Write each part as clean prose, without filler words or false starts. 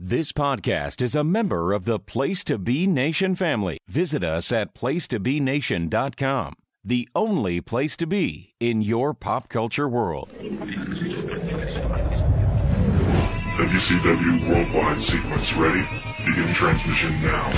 This podcast is a member of the Place to Be Nation family. Visit us at placetobenation.com, the only place to be in your pop culture world. WCW Worldwide Sequence ready? Begin transmission now.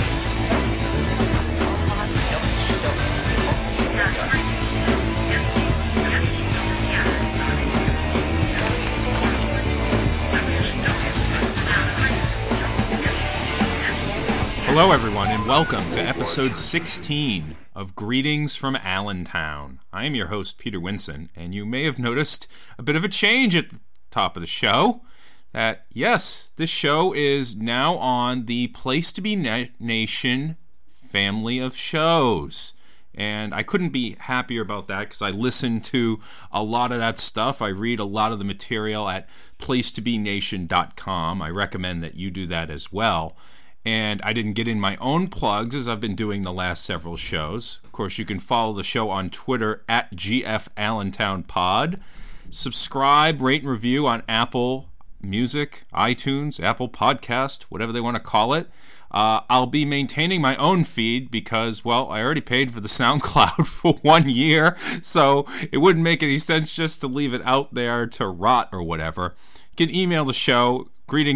Hello, everyone, and welcome to episode 16 of Greetings from Allentown. I am your host, Peter Winson, and you may have noticed a bit of a change at the top of the show. That, yes, this show is now on the Place to Be Nation family of shows. And I couldn't be happier about that because I listen to a lot of that stuff. I read a lot of the material at placetobenation.com. I recommend that you do that as well. And I didn't get in my own plugs as I've been doing the last several shows. Of course, you can follow the show on Twitter at GFAllentownPod. Subscribe, rate, and review on Apple Music, iTunes, Apple Podcast, whatever they want to call it. I'll be maintaining my own feed because, well, I already paid for the SoundCloud for 1 year, so it wouldn't make any sense just to leave it out there to rot or whatever. You can email the show,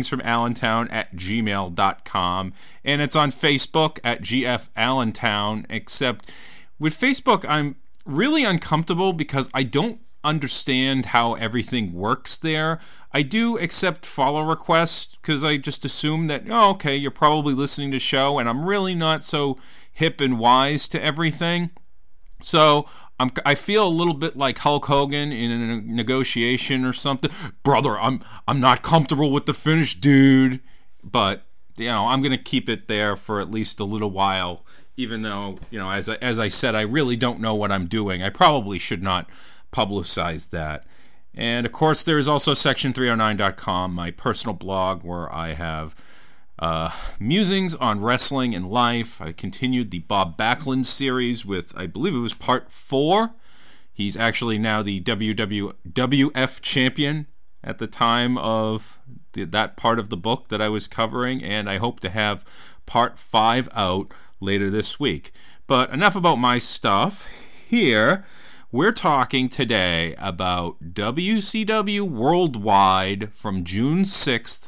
greetingsfromallentown@gmail.com, and it's on Facebook at GF Allentown, except with Facebook I'm really uncomfortable because I don't understand how everything works there. I do accept follow requests because I just assume that, oh, okay, you're probably listening to the show, and I'm really not so hip and wise to everything. So I feel a little bit like Hulk Hogan in a negotiation or something. Brother, I'm not comfortable with the finish, dude. But, you know, I'm going to keep it there for at least a little while, even though, you know, as I said, I really don't know what I'm doing. I probably should not publicize that. And, of course, there is also Section309.com, my personal blog, where I have musings on wrestling and life. I continued the Bob Backlund series with, I believe it was part 4. He's actually now the WWF champion at the time of that part of the book that I was covering, and I hope to have part 5 out later this week. But enough about my stuff. Here, we're talking today about WCW Worldwide from June 6th,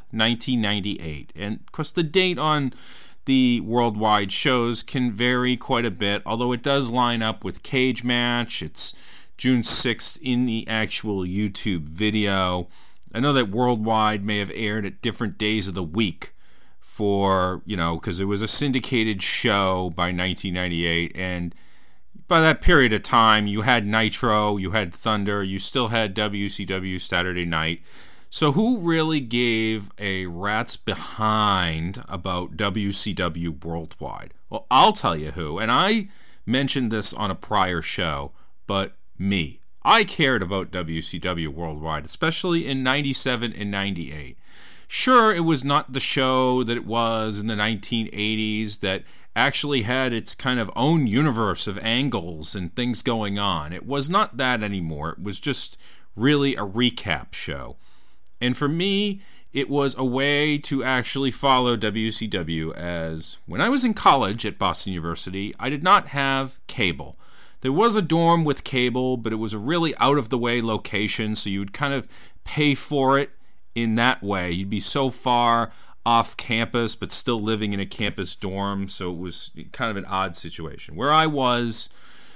1998. And, of course, the date on the Worldwide shows can vary quite a bit, although it does line up with Cage Match. It's June 6th in the actual YouTube video. I know that Worldwide may have aired at different days of the week for, you know, because it was a syndicated show by 1998, and by that period of time, you had Nitro, you had Thunder, you still had WCW Saturday Night. So who really gave a rat's behind about WCW Worldwide? Well, I'll tell you who, and I mentioned this on a prior show, but me. I cared about WCW Worldwide, especially in 97 and 98. Sure, it was not the show that it was in the 1980s that actually had its kind of own universe of angles and things going on. It was not that anymore. It was just really a recap show. And for me, it was a way to actually follow WCW, as when I was in college at Boston University, I did not have cable. There was a dorm with cable, but it was a really out-of-the-way location, so you would kind of pay for it in that way. You'd be so far off campus, but still living in a campus dorm, so it was kind of an odd situation. Where I was,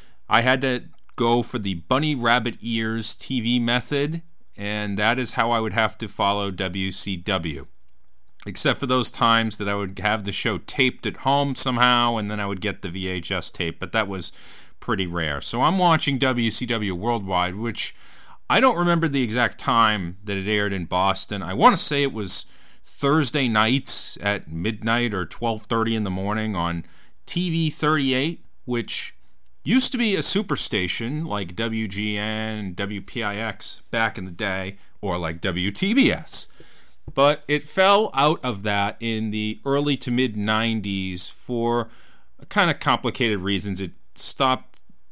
I had to go for the bunny rabbit ears TV method, and that is how I would have to follow WCW. Except for those times that I would have the show taped at home somehow, and then I would get the VHS tape, but that was pretty rare. So I'm watching WCW Worldwide, which I don't remember the exact time that it aired in Boston. I want to say it was Thursday nights at midnight or 12:30 in the morning on TV 38, which used to be a superstation like WGN and WPIX back in the day, or like WTBS. But it fell out of that in the early to mid 90s for kind of complicated reasons. It stopped.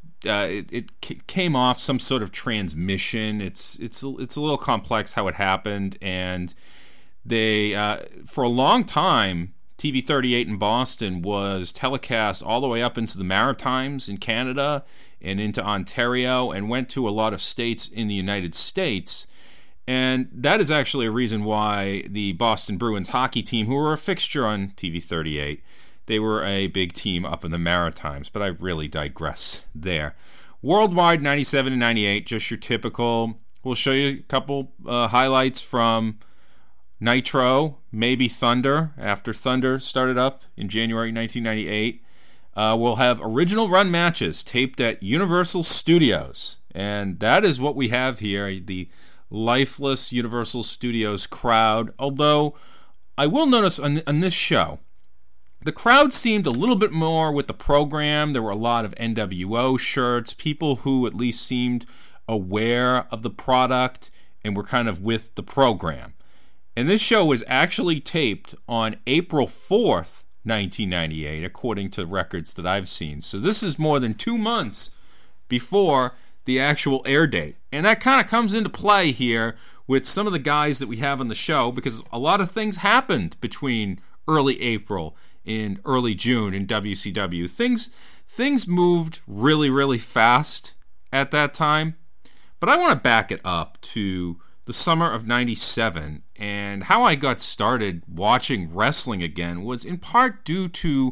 It came off some sort of transmission. It's a little complex how it happened, and They, for a long time, TV 38 in Boston was telecast all the way up into the Maritimes in Canada and into Ontario, and went to a lot of states in the United States. And that is actually a reason why the Boston Bruins hockey team, who were a fixture on TV 38, they were a big team up in the Maritimes. But I really digress there. Worldwide, 97 and 98, just your typical. We'll show you a couple highlights from Nitro, maybe Thunder, after Thunder started up in January 1998. We'll have original run matches taped at Universal Studios. And that is what we have here, the lifeless Universal Studios crowd. Although, I will notice on this show, the crowd seemed a little bit more with the program. There were a lot of NWO shirts, people who at least seemed aware of the product and were kind of with the program. And this show was actually taped on April 4th, 1998, according to records that I've seen. So this is more than 2 months before the actual air date. And that kind of comes into play here with some of the guys that we have on the show, because a lot of things happened between early April and early June in WCW. Things moved really, really fast at that time. But I want to back it up to the summer of 97, and how I got started watching wrestling again was in part due to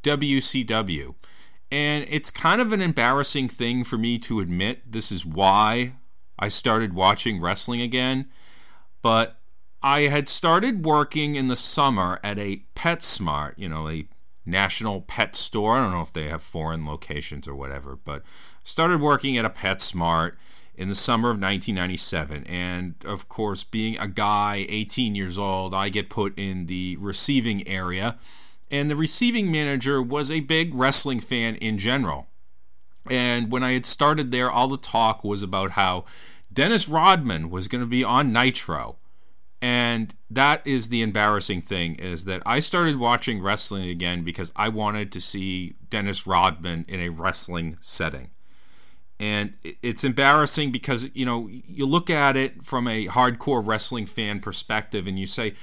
WCW. And it's kind of an embarrassing thing for me to admit this is why I started watching wrestling again. But I had started working in the summer at a PetSmart, a national pet store. I don't know if they have foreign locations or whatever, but started working at a PetSmart in the summer of 1997. And, of course, being a guy, 18 years old, I get put in the receiving area. And the receiving manager was a big wrestling fan in general. And when I had started there, all the talk was about how Dennis Rodman was going to be on Nitro. And that is the embarrassing thing, is that I started watching wrestling again because I wanted to see Dennis Rodman in a wrestling setting. And it's embarrassing because, you look at it from a hardcore wrestling fan perspective and you say,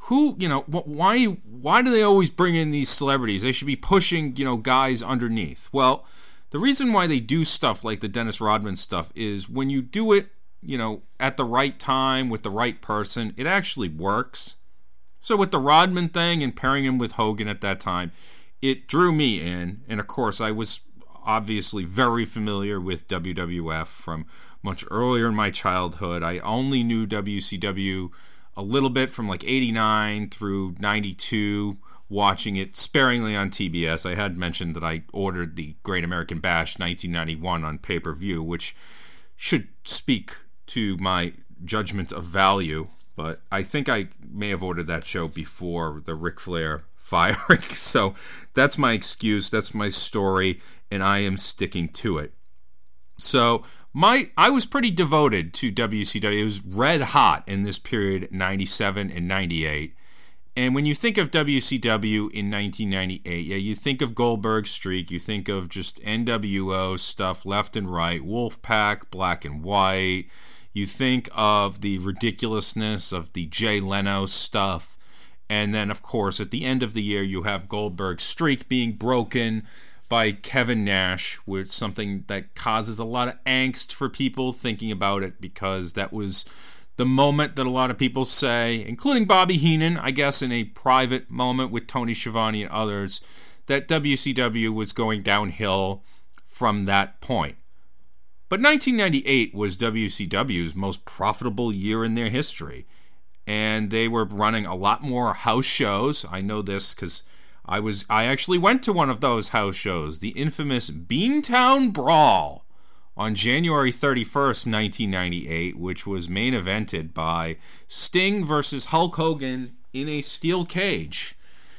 why do they always bring in these celebrities? They should be pushing, guys underneath. Well, the reason why they do stuff like the Dennis Rodman stuff is when you do it, at the right time with the right person, it actually works. So with the Rodman thing and pairing him with Hogan at that time, it drew me in. And of course, I was obviously very familiar with WWF from much earlier in my childhood. I only knew WCW a little bit from like 89 through 92, watching it sparingly on TBS. I had mentioned that I ordered the Great American Bash 1991 on pay-per-view, which should speak to my judgment of value, but I think I may have ordered that show before the Ric Flair firing. So that's my excuse, that's my story, and I am sticking to it. So I was pretty devoted to WCW. It was red hot in this period, 97 and 98. And when you think of WCW in 1998, you think of Goldberg's streak, you think of just NWO stuff left and right, Wolfpack, Black and White. You think of the ridiculousness of the Jay Leno stuff. And then, of course, at the end of the year, you have Goldberg's streak being broken by Kevin Nash, which is something that causes a lot of angst for people thinking about it, because that was the moment that a lot of people say, including Bobby Heenan, I guess in a private moment with Tony Schiavone and others, that WCW was going downhill from that point. But 1998 was WCW's most profitable year in their history. And they were running a lot more house shows. I know this because I actually went to one of those house shows, the infamous Beantown Brawl, on January 31st, 1998, which was main evented by Sting versus Hulk Hogan in a steel cage.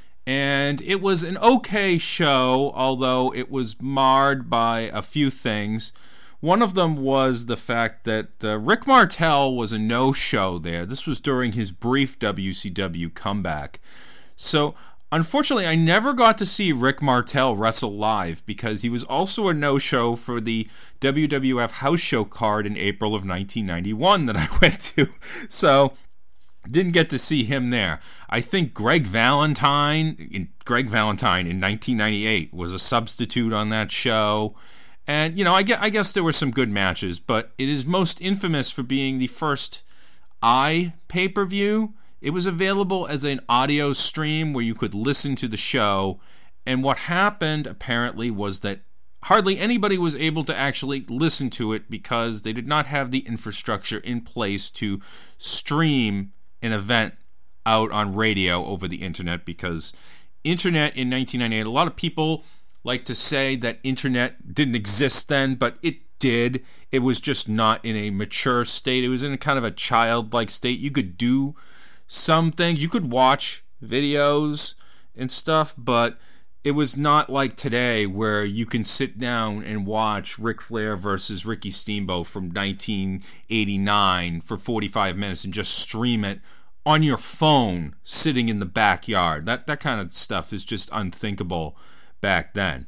And it was an okay show, although it was marred by a few things. One of them was the fact that Rick Martel was a no-show there. This was during his brief WCW comeback. So, unfortunately, I never got to see Rick Martel wrestle live because he was also a no-show for the WWF house show card in April of 1991 that I went to. So, Didn't get to see him there. I think Greg Valentine in 1998 was a substitute on that show. And, I guess there were some good matches, but it is most infamous for being the first pay-per-view. It was available as an audio stream where you could listen to the show. And what happened, apparently, was that hardly anybody was able to actually listen to it because they did not have the infrastructure in place to stream an event out on radio over the internet, because internet in 1998, a lot of people like to say that internet didn't exist then, but it did. It was just not in a mature state. It was in a kind of a childlike state. You could do some things. You could watch videos and stuff, but it was not like today where you can sit down and watch Ric Flair versus Ricky Steamboat from 1989 for 45 minutes and just stream it on your phone sitting in the backyard. That kind of stuff is just unthinkable back then.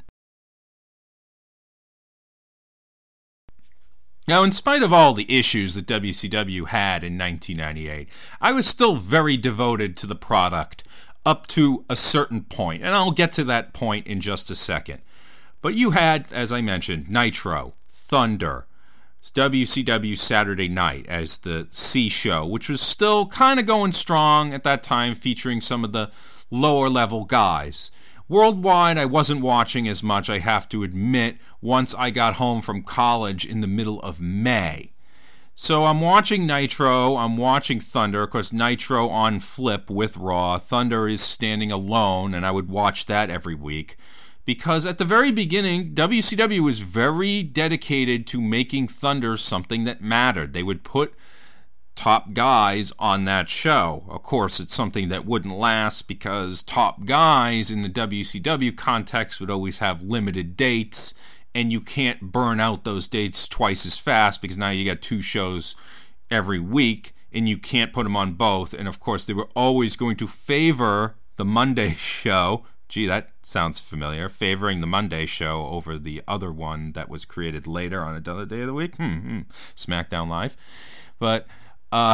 Now, in spite of all the issues that WCW had in 1998, I was still very devoted to the product up to a certain point, and I'll get to that point in just a second. But you had, as I mentioned, Nitro, Thunder, WCW Saturday Night as the C show, which was still kind of going strong at that time, featuring some of the lower level guys. Worldwide, I wasn't watching as much, I have to admit, once I got home from college in the middle of May. So I'm watching Nitro, I'm watching Thunder. Of course, Nitro on Flip with Raw. Thunder is standing alone, and I would watch that every week. Because at the very beginning, WCW was very dedicated to making Thunder something that mattered. They would put top guys on that show. Of course, it's something that wouldn't last because top guys in the WCW context would always have limited dates, and you can't burn out those dates twice as fast because now you got two shows every week, and you can't put them on both. And of course, they were always going to favor the Monday show. Gee, that sounds familiar. Favoring the Monday show over the other one that was created later on another day of the week. SmackDown Live. But, I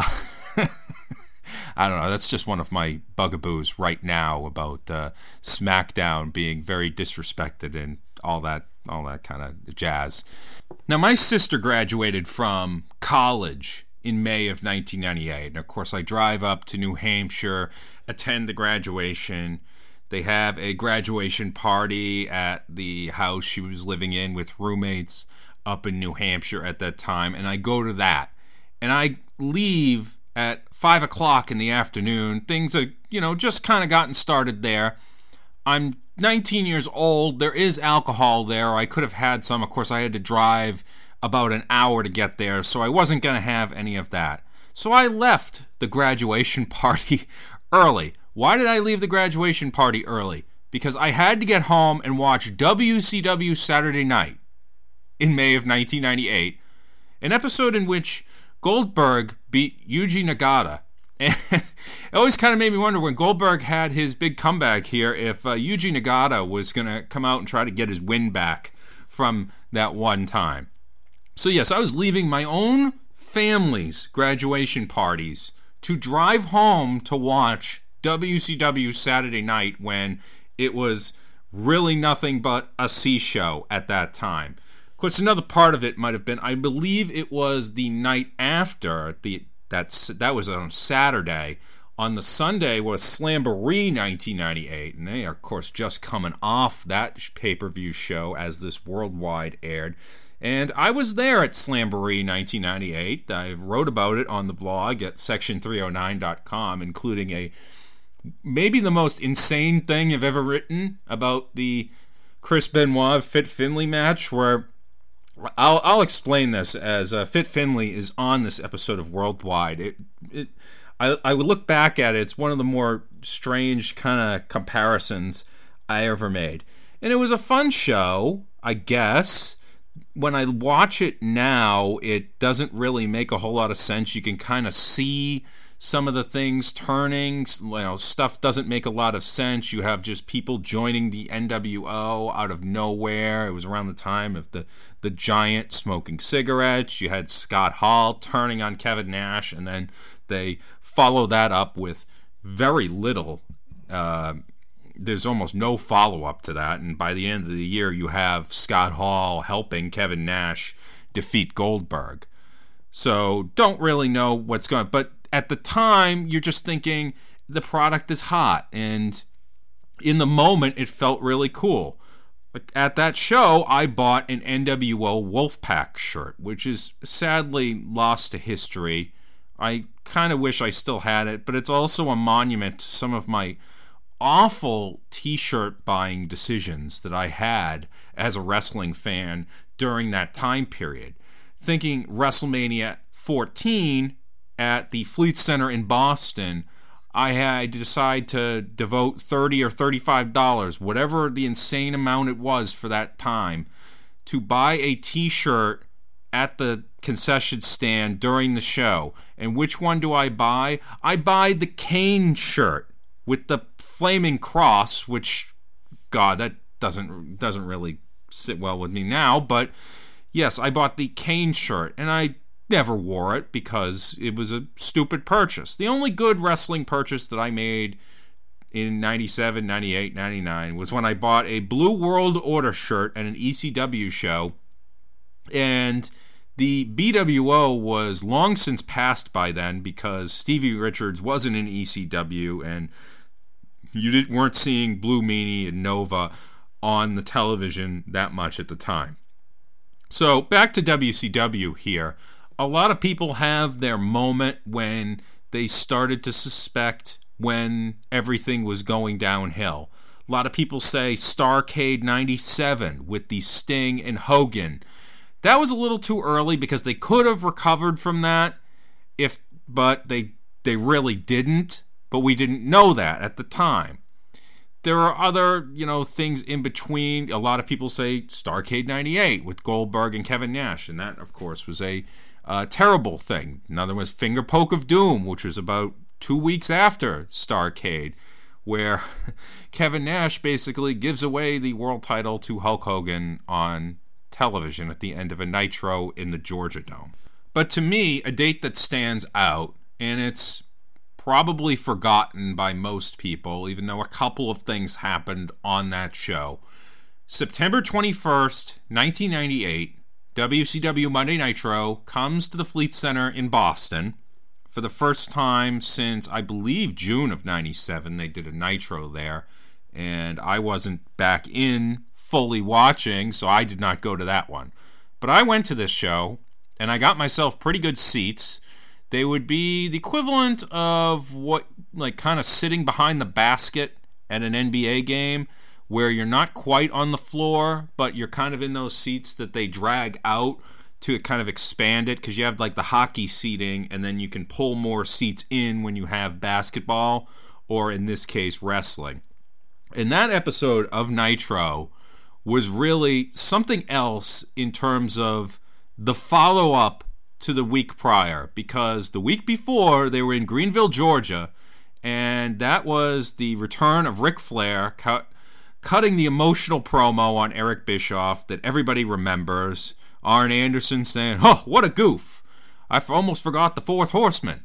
don't know. That's just one of my bugaboos right now about SmackDown being very disrespected and all that kind of jazz. Now, my sister graduated from college in May of 1998. And, of course, I drive up to New Hampshire, attend the graduation. They have a graduation party at the house she was living in with roommates up in New Hampshire at that time, and I go to that. And I leave at 5 o'clock in the afternoon. Things are, just kind of gotten started there. I'm 19 years old. There is alcohol there. I could have had some. Of course, I had to drive about an hour to get there, so I wasn't going to have any of that. So I left the graduation party early. Why did I leave the graduation party early? Because I had to get home and watch WCW Saturday Night in May of 1998, an episode in which Goldberg beat Yuji Nagata. And it always kind of made me wonder when Goldberg had his big comeback here if Yuji Nagata was going to come out and try to get his win back from that one time. So yes, I was leaving my own family's graduation parties to drive home to watch WCW Saturday Night when it was really nothing but a C show at that time. Of course, another part of it might have been, I believe it was the night after, that was on Saturday. On the Sunday was Slamboree 1998, and they are, of course, just coming off that pay-per-view show as this worldwide aired. And I was there at Slamboree 1998. I wrote about it on the blog at section309.com, including maybe the most insane thing I've ever written about the Chris Benoit Fit Finlay match, where I'll explain this as Fit Finlay is on this episode of Worldwide. I would look back at it. It's one of the more strange kind of comparisons I ever made. And it was a fun show, I guess. When I watch it now, it doesn't really make a whole lot of sense. You can kind of see some of the things turning, stuff doesn't make a lot of sense. You have just people joining the NWO out of nowhere. It was around the time of the Giant smoking cigarettes. You had Scott Hall turning on Kevin Nash, and then they follow that up with very little. There's almost no follow-up to that, and by the end of the year, you have Scott Hall helping Kevin Nash defeat Goldberg. So don't really know what's going on. But at the time, you're just thinking the product is hot, and in the moment, it felt really cool. At that show, I bought an NWO Wolfpack shirt, which is sadly lost to history. I kind of wish I still had it, but it's also a monument to some of my awful t-shirt buying decisions that I had as a wrestling fan during that time period. Thinking WrestleMania 14 at the Fleet Center in Boston, I had to decide to devote $30 or $35, whatever the insane amount it was for that time, to buy a t-shirt at the concession stand during the show. And which one do I buy? I buy the Kane shirt with the flaming cross, which, God, that doesn't really sit well with me now. But yes, I bought the Kane shirt, and I never wore it because it was a stupid purchase. The only good wrestling purchase that I made in 97, 98, 99 was when I bought a Blue World Order shirt at an ECW show, and the BWO was long since passed by then because Stevie Richards wasn't in ECW, and you weren't seeing Blue Meanie and Nova on the television that much at the time. So back to WCW here. A lot of people have their moment when they started to suspect when everything was going downhill. A lot of people say Starrcade 97 with the Sting and Hogan. That was a little too early because they could have recovered from that, but they really didn't. But we didn't know that at the time. There are other, things in between. A lot of people say Starrcade 98 with Goldberg and Kevin Nash, and that, of course, was a terrible thing. Another was Finger Poke of Doom, which was about 2 weeks after Starrcade, where Kevin Nash basically gives away the world title to Hulk Hogan on television at the end of a Nitro in the Georgia Dome. But to me, a date that stands out, and it's probably forgotten by most people, even though a couple of things happened on that show. September 21st, 1998, WCW Monday Nitro comes to the Fleet Center in Boston. For the first time since, I believe, June of 97, they did a Nitro there, and I wasn't back in fully watching, so I did not go to that one. But I went to this show, and I got myself pretty good seats. They would be the equivalent of kind of sitting behind the basket at an NBA game, where you're not quite on the floor, but you're kind of in those seats that they drag out to kind of expand it, because you have the hockey seating, and then you can pull more seats in when you have basketball, or in this case, wrestling. And that episode of Nitro was really something else in terms of the follow-up to the week prior, because the week before they were in Greenville, Georgia, and that was the return of Ric Flair cutting the emotional promo on Eric Bischoff that everybody remembers. Arn Anderson saying, "Oh, what a goof. I almost forgot the Fourth Horseman."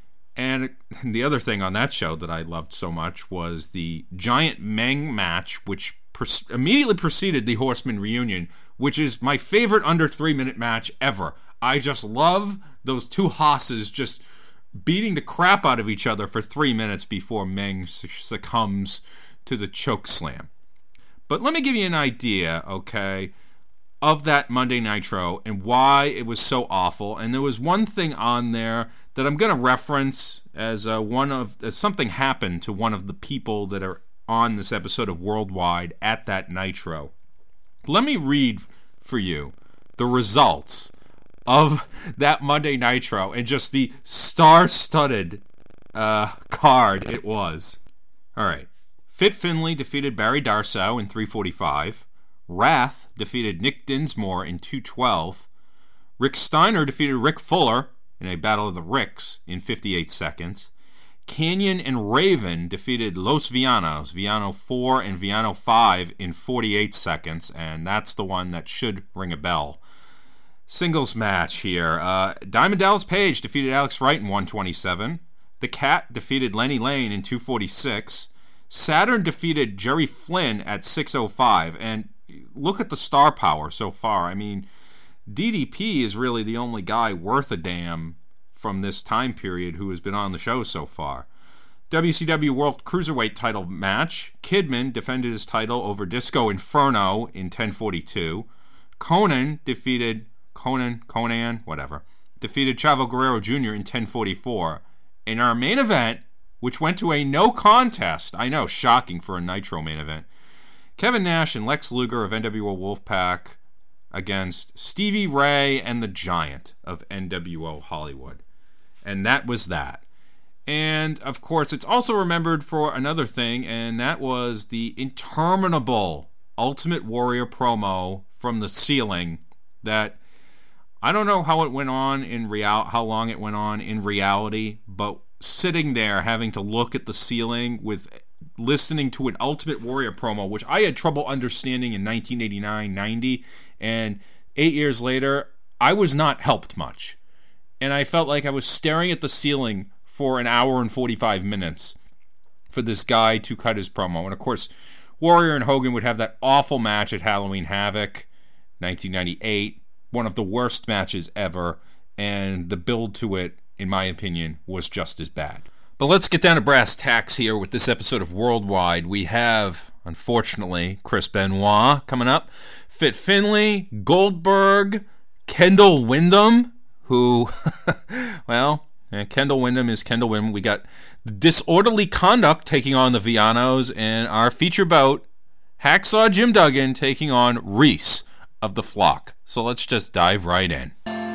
And the other thing on that show that I loved so much was the Giant Meng match, which immediately preceded the Horseman reunion, which is my favorite under 3-minute match ever. I just love those two hosses just beating the crap out of each other for 3 minutes before Meng succumbs to the choke slam. But let me give you an idea, okay, of that Monday Nitro and why it was so awful. And there was one thing on there that I'm going to reference as something happened to one of the people that are on this episode of Worldwide at that Nitro. Let me read for you the results of that Monday Nitro and just the star-studded card it was. All right. Fit Finlay defeated Barry Darsow in 3:45. Wrath defeated Nick Dinsmore in 2:12. Rick Steiner defeated Rick Fuller in a Battle of the Ricks in 58 seconds. Canyon and Raven defeated Los Villanos, Villano 4 and Villano 5 in 48 seconds, and that's the one that should ring a bell. Singles match here. Diamond Dallas Page defeated Alex Wright in 127. The Cat defeated Lenny Lane in 246. Saturn defeated Jerry Flynn at 605. And look at the star power so far. I mean, DDP is really the only guy worth a damn from this time period who has been on the show so far. WCW World Cruiserweight title match. Kidman defended his title over Disco Inferno in 1042. Conan defeated Chavo Guerrero Jr. in 1044. In our main event, which went to a no contest, I know, shocking for a Nitro main event, Kevin Nash and Lex Luger of NWO Wolfpack against Stevie Ray and the Giant of NWO Hollywood. And that was that. And, of course, it's also remembered for another thing, and that was the interminable Ultimate Warrior promo from the ceiling that I don't know how it went on how long it went on in reality, but sitting there having to look at the ceiling with listening to an Ultimate Warrior promo, which I had trouble understanding in 1989-90, and 8 years later, I was not helped much. And I felt like I was staring at the ceiling for an hour and 45 minutes for this guy to cut his promo. And of course, Warrior and Hogan would have that awful match at Halloween Havoc, 1998, one of the worst matches ever, and the build to it, in my opinion, was just as bad. But let's get down to brass tacks here with this episode of Worldwide. We have, unfortunately, Chris Benoit coming up, Fit Finlay, Goldberg, Kendall Windham, who, well, Kendall Windham is Kendall Windham. We got the Disorderly Conduct taking on the Villanos, and our feature bout, Hacksaw Jim Duggan taking on Reese of the Flock. So let's just dive right in.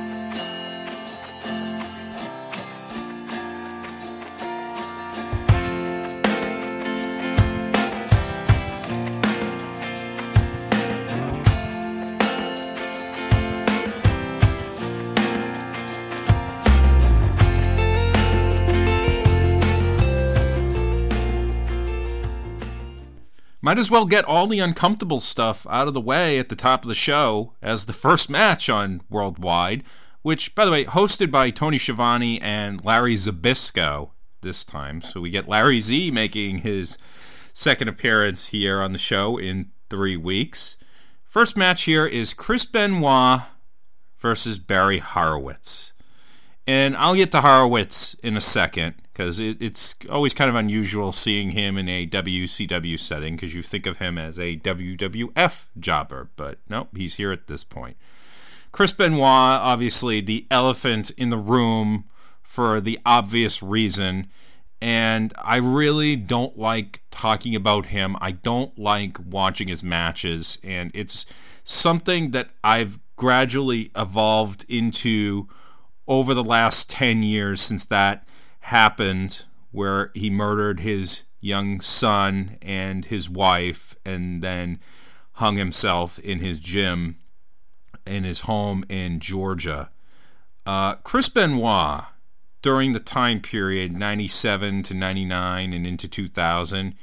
Might as well get all the uncomfortable stuff out of the way at the top of the show as the first match on Worldwide, which, by the way, hosted by Tony Schiavone and Larry Zbyszko this time. So we get Larry Z making his second appearance here on the show in 3 weeks. First match here is Chris Benoit versus Barry Horowitz. And I'll get to Horowitz in a second, because it's always kind of unusual seeing him in a WCW setting, because you think of him as a WWF jobber, but nope, he's here at this point. Chris Benoit, obviously the elephant in the room for the obvious reason, and I really don't like talking about him. I don't like watching his matches, and it's something that I've gradually evolved into over the last 10 years since that happened, where he murdered his young son and his wife and then hung himself in his gym in his home in Georgia. Chris Benoit, during the time period 97 to 99 and into 2000,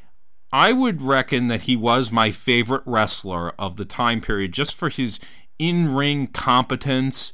I would reckon that he was my favorite wrestler of the time period, just for his in-ring competence,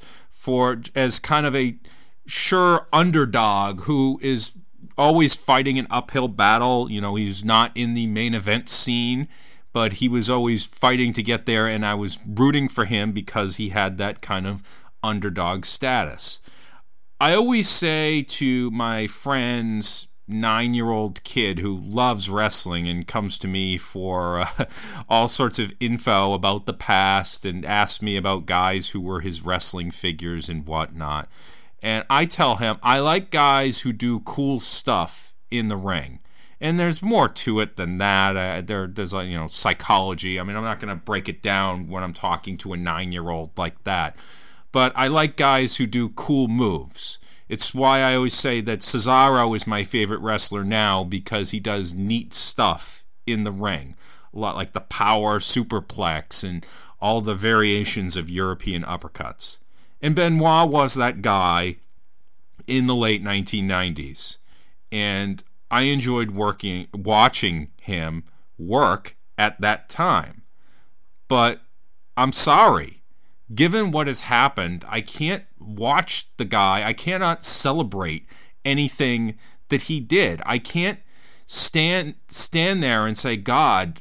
as kind of a sure underdog who is always fighting an uphill battle. You know, he's not in the main event scene, but he was always fighting to get there, and I was rooting for him because he had that kind of underdog status. I always say to my friend's 9-year-old kid who loves wrestling and comes to me for all sorts of info about the past and asks me about guys who were his wrestling figures and whatnot. And I tell him, I like guys who do cool stuff in the ring. And there's more to it than that. There's psychology. I mean, I'm not going to break it down when I'm talking to a 9-year-old like that. But I like guys who do cool moves. It's why I always say that Cesaro is my favorite wrestler now, because he does neat stuff in the ring. A lot like the power superplex and all the variations of European uppercuts. And Benoit was that guy in the late 1990s. And I enjoyed watching him work at that time. But I'm sorry. given what has happened, I can't watch the guy. I cannot celebrate anything that he did. I can't stand there and say, God,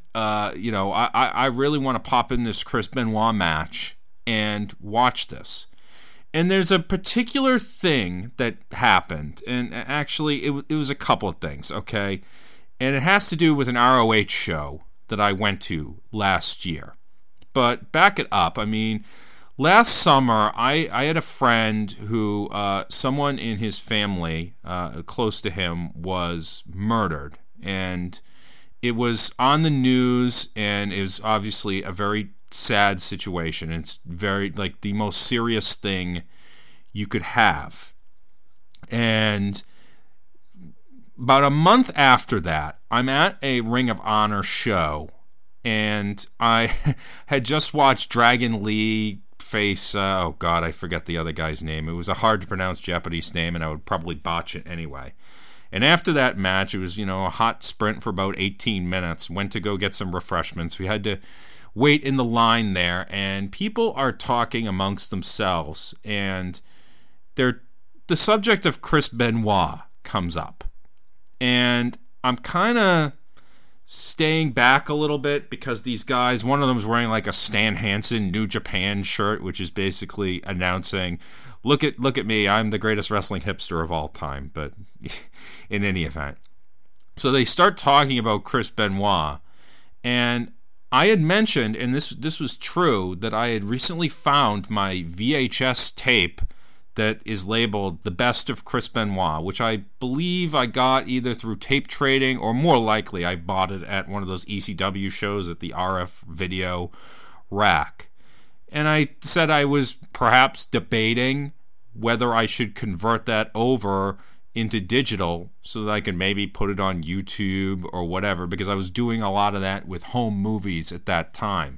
I really want to pop in this Chris Benoit match and watch this. And there's a particular thing that happened, and actually it was a couple of things, okay? And it has to do with an ROH show that I went to last year. But back it up, I mean, last summer I had a friend who, someone in his family close to him was murdered. And it was on the news, and it was obviously a very sad situation. It's very, like, the most serious thing you could have. And about a month after that, I'm at a Ring of Honor show, and I had just watched Dragon Lee face, oh God, I forget the other guy's name. It was a hard to pronounce Japanese name, and I would probably botch it anyway. And after that match, it was, a hot sprint for about 18 minutes. Went to go get some refreshments. We had to wait in the line there, and people are talking amongst themselves, and the subject of Chris Benoit comes up. And I'm kind of staying back a little bit because these guys, one of them is wearing like a Stan Hansen New Japan shirt, which is basically announcing, look at me, I'm the greatest wrestling hipster of all time. But in any event, so they start talking about Chris Benoit, and I had mentioned, and this was true, that I had recently found my VHS tape that is labeled The Best of Chris Benoit, which I believe I got either through tape trading, or more likely I bought it at one of those ECW shows at the RF video rack. And I said I was perhaps debating whether I should convert that over into digital so that I could maybe put it on YouTube or whatever, because I was doing a lot of that with home movies at that time.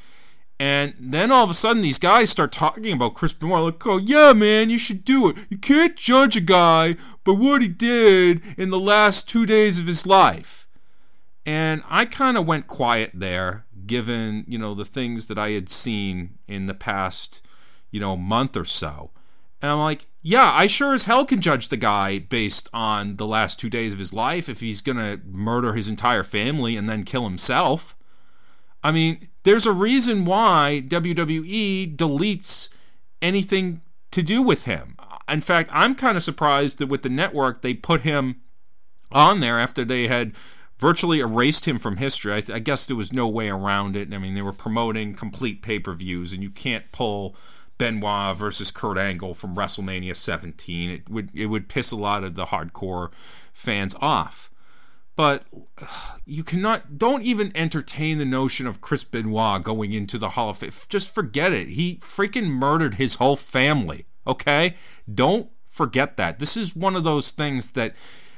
And then all of a sudden these guys start talking about Chris Benoit, like, oh yeah man, you should do it. You can't judge a guy by what he did in the last 2 days of his life. And I kind of went quiet there, given, the things that I had seen in the past, month or so. And I'm like, yeah, I sure as hell can judge the guy based on the last 2 days of his life if he's going to murder his entire family and then kill himself. I mean, there's a reason why WWE deletes anything to do with him. In fact, I'm kind of surprised that with the network, they put him on there after they had virtually erased him from history. I guess there was no way around it. I mean, they were promoting complete pay-per-views, and you can't pull Benoit versus Kurt Angle from WrestleMania 17. It would piss a lot of the hardcore fans off. But you don't even entertain the notion of Chris Benoit going into the Hall of Fame. Just forget it. He freaking murdered his whole family, okay? Don't forget that. This is one of those things that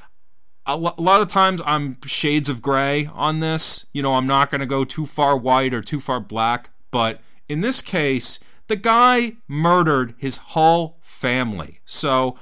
a lot of times I'm shades of gray on this. I'm not going to go too far white or too far black. But in this case, the guy murdered his whole family. So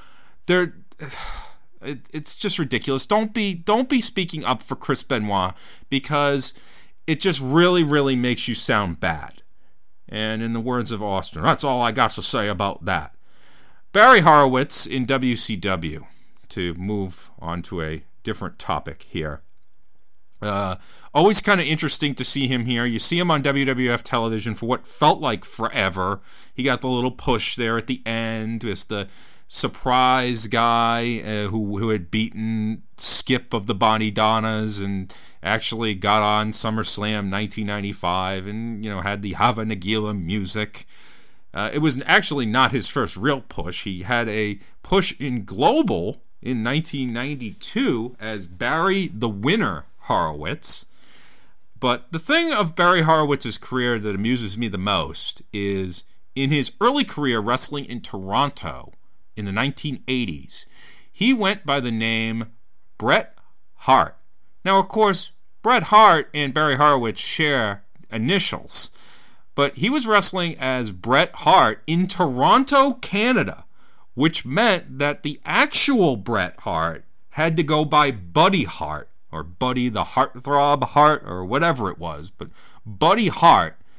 it's just ridiculous. Don't be speaking up for Chris Benoit, because it just really, really makes you sound bad. And in the words of Austin, that's all I got to say about that. Barry Horowitz in WCW, to move on to a different topic here. Always kind of interesting to see him here. You see him on WWF television for what felt like forever. He got the little push there at the end. It's the surprise guy who had beaten Skip of the Bonnie Donnas and actually got on SummerSlam 1995 and had the Hava Nagila music. It was actually not his first real push. He had a push in Global in 1992 as Barry the Winner Horowitz. But the thing of Barry Horowitz's career that amuses me the most is in his early career wrestling in Toronto in the 1980s, he went by the name Bret Hart. Now, of course, Bret Hart and Barry Horowitz share initials, but he was wrestling as Bret Hart in Toronto, Canada, which meant that the actual Bret Hart had to go by Buddy Hart, or Buddy the Heartthrob Hart, or whatever it was. But Buddy Hart,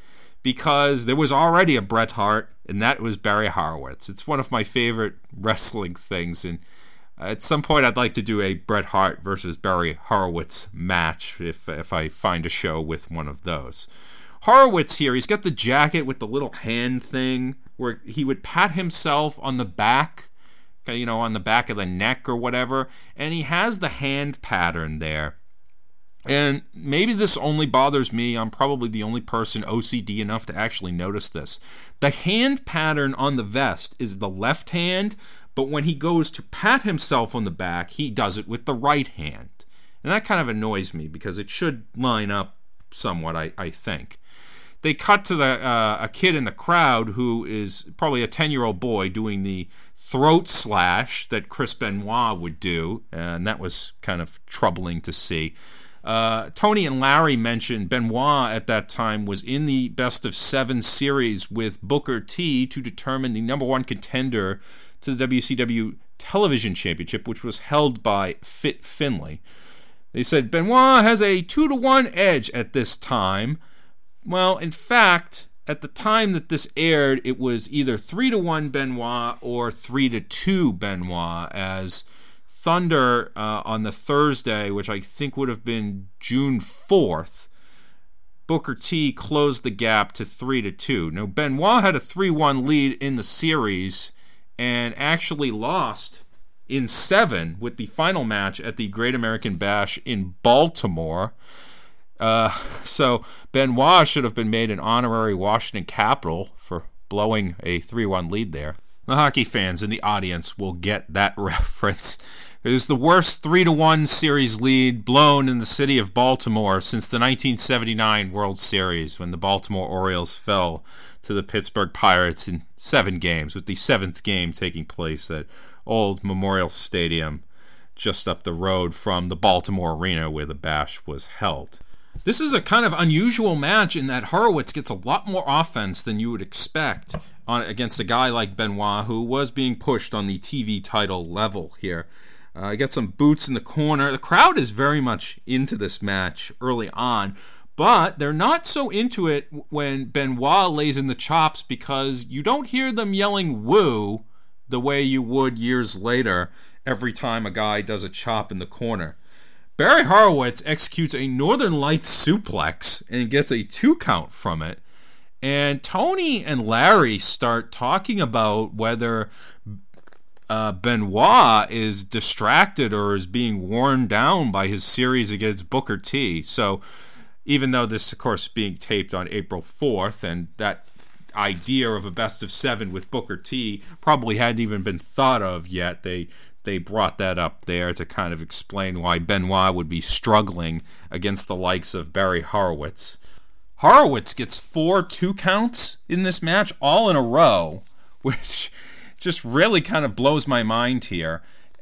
because there was already a Bret Hart, and that was Barry Horowitz. It's one of my favorite wrestling things, and at some point I'd like to do a Bret Hart versus Barry Horowitz match if I find a show with one of those. Horowitz here, he's got the jacket with the little hand thing where he would pat himself on the back, on the back of the neck or whatever, and he has the hand pattern there. And maybe this only bothers me. I'm probably the only person OCD enough to actually notice this. The hand pattern on the vest is the left hand, but when he goes to pat himself on the back, he does it with the right hand. And that kind of annoys me because it should line up somewhat, I think. They cut to a kid in the crowd who is probably a 10-year-old boy doing the throat slash that Chris Benoit would do, and that was kind of troubling to see. Tony and Larry mentioned Benoit at that time was in the Best of 7 series with Booker T to determine the number one contender to the WCW Television Championship, which was held by Fit Finlay. They said Benoit has a 2-1 edge at this time. Well, in fact, at the time that this aired, it was either 3-1 Benoit or 3-2 Benoit, as Thunder on the Thursday, which I think would have been June 4th, Booker T closed the gap to 3-2. Now, Benoit had a 3-1 lead in the series and actually lost in 7 with the final match at the Great American Bash in Baltimore. So Benoit should have been made an honorary Washington Capital for blowing a 3-1 lead there. The hockey fans in the audience will get that reference. It was the worst 3-1 series lead blown in the city of Baltimore since the 1979 World Series, when the Baltimore Orioles fell to the Pittsburgh Pirates in 7 games, with the 7th game taking place at Old Memorial Stadium, just up the road from the Baltimore Arena where the Bash was held. This is a kind of unusual match in that Horowitz gets a lot more offense than you would expect against a guy like Benoit, who was being pushed on the TV title level here. Get some boots in the corner. The crowd is very much into this match early on, but they're not so into it when Benoit lays in the chops, because you don't hear them yelling woo the way you would years later every time a guy does a chop in the corner. Barry Horowitz executes a Northern Lights suplex and gets a 2 count from it. And Tony and Larry start talking about whether Benoit is distracted or is being worn down by his series against Booker T. So even though this, of course, is being taped on April 4th, and that idea of a best of 7 with Booker T probably hadn't even been thought of yet, they brought that up there to kind of explain why Benoit would be struggling against the likes of Barry Horowitz. Horowitz gets 4 2 counts in this match, all in a row, which just really kind of blows my mind here.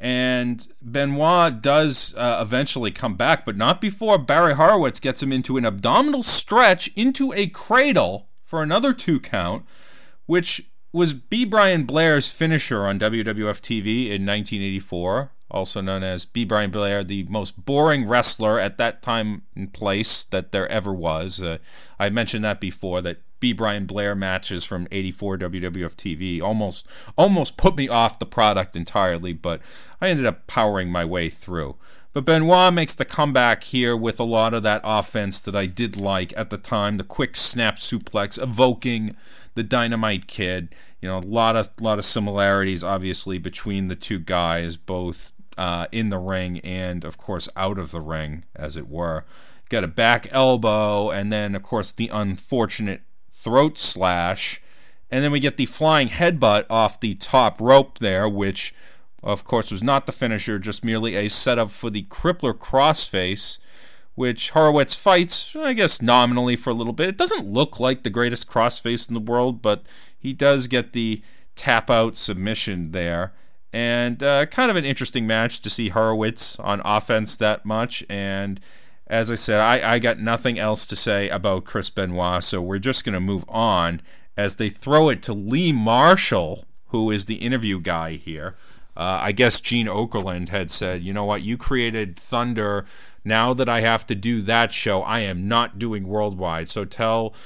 And Benoit does eventually come back, but not before Barry Horowitz gets him into an abdominal stretch into a cradle for another 2 count, which was B. Brian Blair's finisher on WWF TV in 1984, also known as B. Brian Blair, the most boring wrestler at that time and place that there ever was. I mentioned that before, that B. Brian Blair matches from 84 WWF TV almost put me off the product entirely, but I ended up powering my way through. But Benoit makes the comeback here with a lot of that offense that I did like at the time, the quick snap suplex evoking the Dynamite Kid. You know, a lot of similarities, obviously, between the two guys, both in the ring and, of course, out of the ring, as it were. Got a back elbow, and then, of course, the unfortunate throat slash. And then we get the flying headbutt off the top rope there, which, of course, was not the finisher, just merely a setup for the Crippler crossface, which Horowitz fights, I guess, nominally for a little bit. It doesn't look like the greatest crossface in the world, but he does get the tap-out submission there. And kind of an interesting match to see Horowitz on offense that much. And as I said, I got nothing else to say about Chris Benoit, so we're just going to move on as they throw it to Lee Marshall, who is the interview guy here. I guess Gene Okerlund had said, you know what, you created Thunder. Now that I have to do that show, I am not doing Worldwide. So tell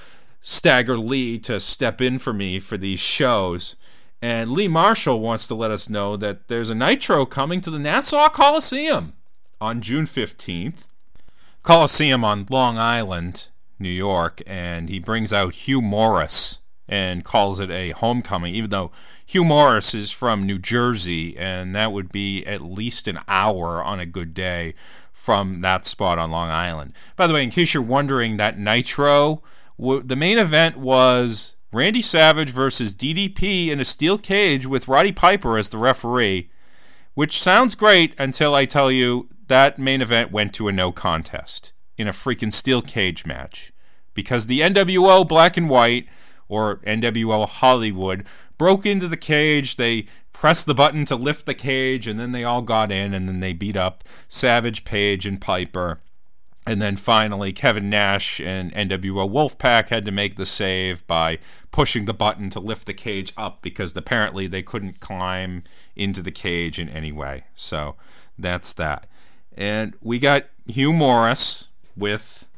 Stagger Lee to step in for me for these shows. And Lee Marshall wants to let us know that there's a Nitro coming to the Nassau Coliseum on June 15th. Coliseum on Long Island, New York, and he brings out Hugh Morris and calls it a homecoming, even though Hugh Morris is from New Jersey, and that would be at least an hour on a good day from that spot on Long Island. By the way, in case you're wondering, that Nitro, the main event was Randy Savage versus DDP in a steel cage with Roddy Piper as the referee, which sounds great until I tell you that main event went to a no contest in a freaking steel cage match because the NWO Black and White, or NWO Hollywood, broke into the cage. They pressed the button to lift the cage, and then they all got in, and then they beat up Savage, Page, and Piper. And then finally, Kevin Nash and NWO Wolfpack had to make the save by pushing the button to lift the cage up because apparently they couldn't climb into the cage in any way. So that's that. And we got Hugh Morris with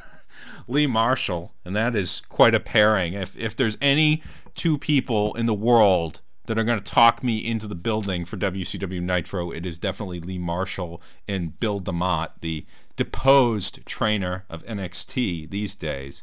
Lee Marshall, and that is quite a pairing. If there's any two people in the world that are going to talk me into the building for WCW Nitro, it is definitely Lee Marshall and Bill DeMott, the deposed trainer of NXT these days.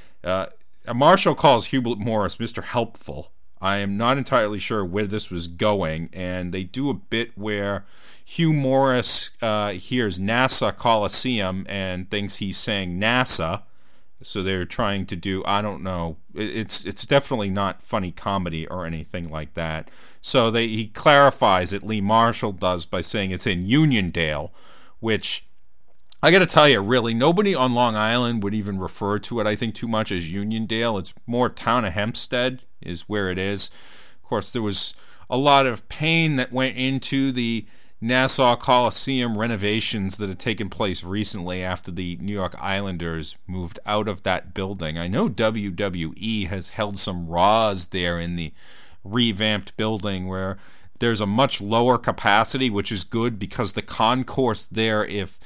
Marshall calls Hugh Morris Mr. Helpful. I am not entirely sure where this was going, and they do a bit where Hugh Morris hears NASA Coliseum and thinks he's saying NASA. So they're trying to do, I don't know, it's definitely not funny comedy or anything like that. So he clarifies it, Lee Marshall does, by saying it's in Uniondale, which I got to tell you, really, nobody on Long Island would even refer to it, I think, too much as Uniondale. It's more town of Hempstead is where it is. Of course, there was a lot of pain that went into the Nassau Coliseum renovations that had taken place recently after the New York Islanders moved out of that building. I know WWE has held some Raws there in the revamped building where there's a much lower capacity, which is good because the concourse there,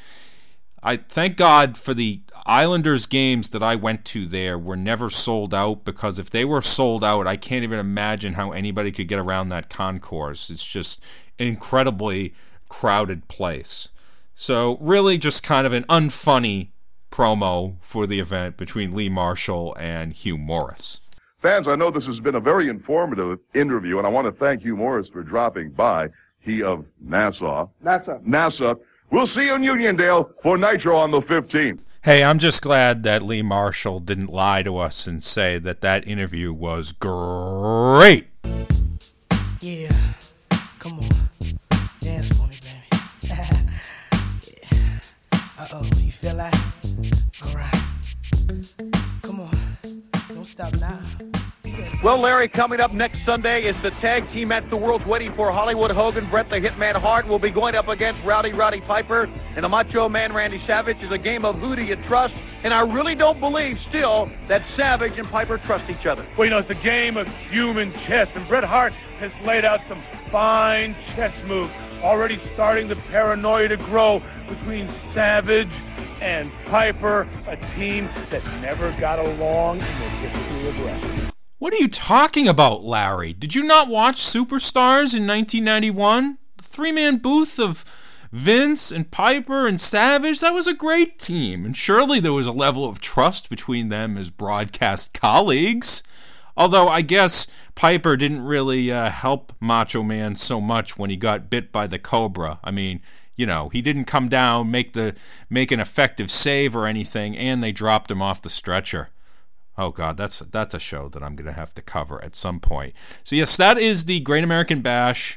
I thank God for the Islanders games that I went to there were never sold out, because if they were sold out, I can't even imagine how anybody could get around that concourse. It's just incredibly crowded place. So really just kind of an unfunny promo for the event between Lee Marshall and Hugh Morris. Fans, I know this has been a very informative interview, and I want to thank Hugh Morris for dropping by. He of NASA. We'll see you in Uniondale for Nitro on the 15th. Hey, I'm just glad that Lee Marshall didn't lie to us and say that interview was great. Yeah, come on. Dance for me, baby. Yeah. Uh-oh, you feel that? All right. Come on. Don't stop now. Well, Larry, coming up next Sunday is the tag team match the world's waiting for. Hollywood Hogan, Bret the Hitman Hart will be going up against Roddy Piper, and the Macho Man Randy Savage. Is a game of who do you trust, and I really don't believe still that Savage and Piper trust each other. Well, you know, it's a game of human chess, and Bret Hart has laid out some fine chess moves, already starting the paranoia to grow between Savage and Piper, a team that never got along in the history of wrestling. What are you talking about, Larry? Did you not watch Superstars in 1991? The three-man booth of Vince and Piper and Savage, that was a great team. And surely there was a level of trust between them as broadcast colleagues. Although I guess Piper didn't really help Macho Man so much when he got bit by the Cobra. I mean, you know, he didn't come down, make an effective save or anything, and they dropped him off the stretcher. Oh, God, that's a show that I'm going to have to cover at some point. So, yes, that is the Great American Bash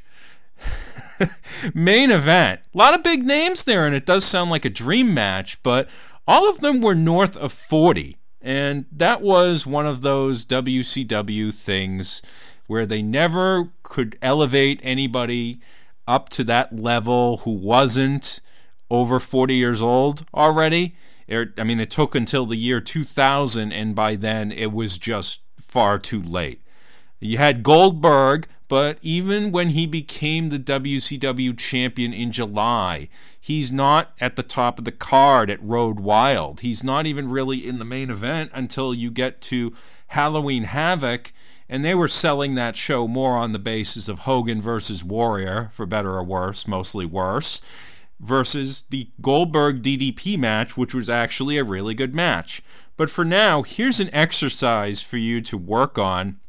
main event. A lot of big names there, and it does sound like a dream match, but all of them were north of 40. And that was one of those WCW things where they never could elevate anybody up to that level who wasn't over 40 years old already. I mean, it took until the year 2000, and by then it was just far too late. You had Goldberg, but even when he became the WCW champion in July, He's not at the top of the card at Road Wild. He's not even really in the main event until you get to Halloween Havoc, and they were selling that show more on the basis of Hogan versus Warrior, for better or worse, mostly worse, versus the Goldberg DDP match, which was actually a really good match. But for now, here's an exercise for you to work on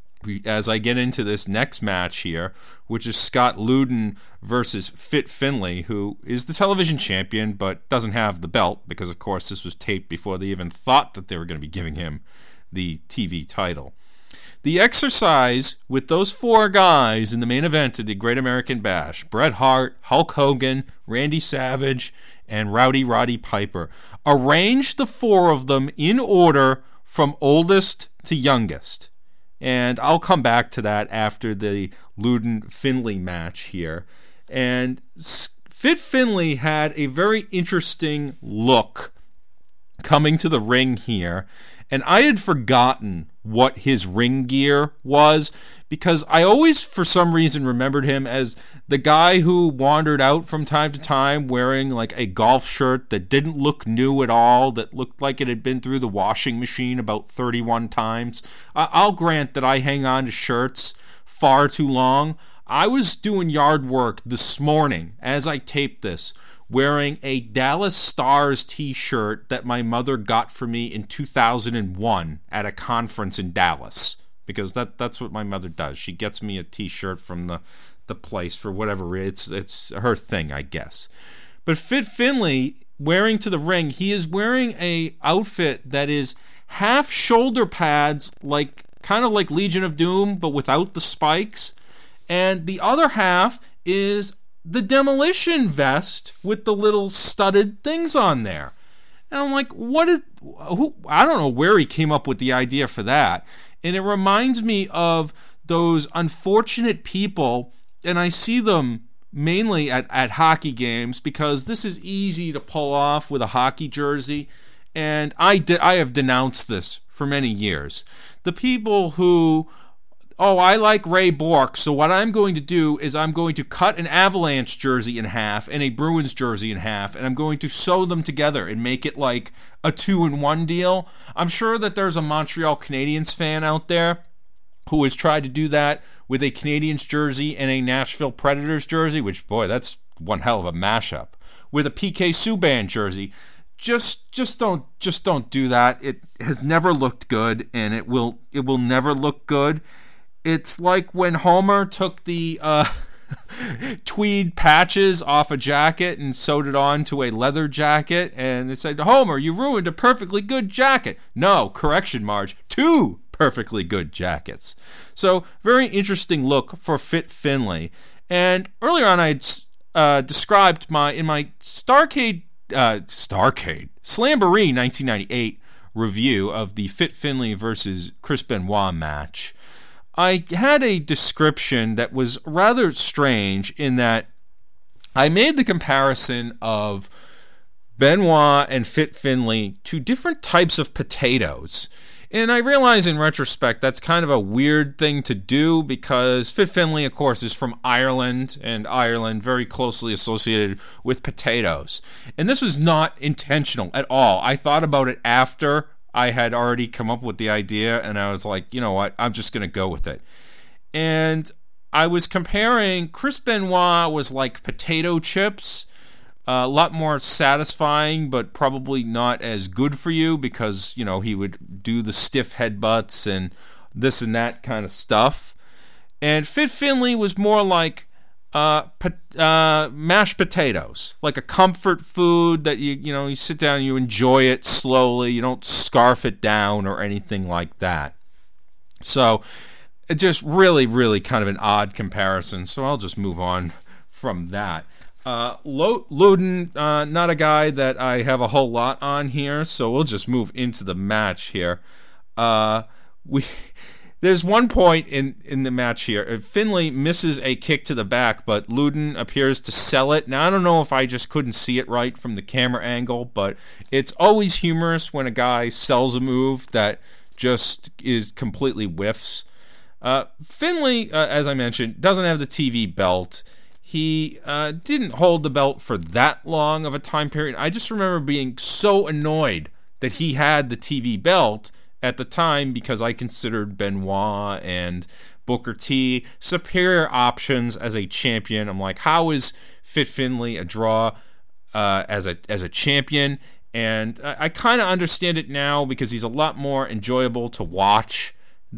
as I get into this next match here, which is Scott Luden versus Fit Finlay, who is the television champion but doesn't have the belt because, of course, this was taped before they even thought that they were going to be giving him the TV title. The exercise with those four guys in the main event of the Great American Bash, Bret Hart, Hulk Hogan, Randy Savage, and Roddy Piper. Arrange the four of them in order from oldest to youngest. And I'll come back to that after the Luden-Finlay match here. And Fit Finlay had a very interesting look coming to the ring here. And I had forgotten what his ring gear was because I always, for some reason, remembered him as the guy who wandered out from time to time wearing like a golf shirt that didn't look new at all, that looked like it had been through the washing machine about 31 times. I'll grant that I hang on to shirts far too long. I was doing yard work this morning as I taped this, wearing a Dallas Stars t-shirt that my mother got for me in 2001 at a conference in Dallas, because that's what my mother does. She gets me a t-shirt from the place for whatever it's her thing, I guess. But Fit Finlay, wearing to the ring, he is wearing a outfit that is half shoulder pads, like kind of like Legion of Doom, but without the spikes, and the other half is the Demolition vest with the little studded things on there. And I'm like, I don't know where he came up with the idea for that. And it reminds me of those unfortunate people, and I see them mainly at hockey games because this is easy to pull off with a hockey jersey. And I have denounced this for many years. The people who, I like Ray Bourque, so what I'm going to do is I'm going to cut an Avalanche jersey in half and a Bruins jersey in half, and I'm going to sew them together and make it like a 2-in-1 deal. I'm sure that there's a Montreal Canadiens fan out there who has tried to do that with a Canadiens jersey and a Nashville Predators jersey, which, boy, that's one hell of a mashup. With a PK Subban jersey. Just don't do that. It has never looked good, and it will never look good. It's like when Homer took the tweed patches off a jacket and sewed it on to a leather jacket, and they said, Homer, you ruined a perfectly good jacket. No, correction, Marge, 2 perfectly good jackets. So, very interesting look for Fit Finlay. And earlier on, I had described in my Starcade Slamboree 1998 review of the Fit Finlay versus Chris Benoit match. I had a description that was rather strange in that I made the comparison of Benoit and Fit Finlay to different types of potatoes. And I realize in retrospect that's kind of a weird thing to do because Fit Finlay, of course, is from Ireland, and Ireland very closely associated with potatoes. And this was not intentional at all. I thought about it after I had already come up with the idea, and I was like, you know what, I'm just going to go with it. And I was comparing, Chris Benoit was like potato chips, a lot more satisfying, but probably not as good for you because, you know, he would do the stiff headbutts and this and that kind of stuff. And Fit Finlay was more like mashed potatoes, like a comfort food that you sit down, you enjoy it slowly, you don't scarf it down or anything like that. So it just really, really kind of an odd comparison. So I'll just move on from that. Luden, not a guy that I have a whole lot on here, so we'll just move into the match here. There's one point in the match here. Finlay misses a kick to the back, but Luden appears to sell it. Now, I don't know if I just couldn't see it right from the camera angle, but it's always humorous when a guy sells a move that just is completely whiffs. Finlay, as I mentioned, doesn't have the TV belt. he didn't hold the belt for that long of a time period. I just remember being so annoyed that he had the TV belt at the time because I considered Benoit and Booker T superior options as a champion. I'm like, how is Fit Finlay a draw as a champion? And I kind of understand it now because he's a lot more enjoyable to watch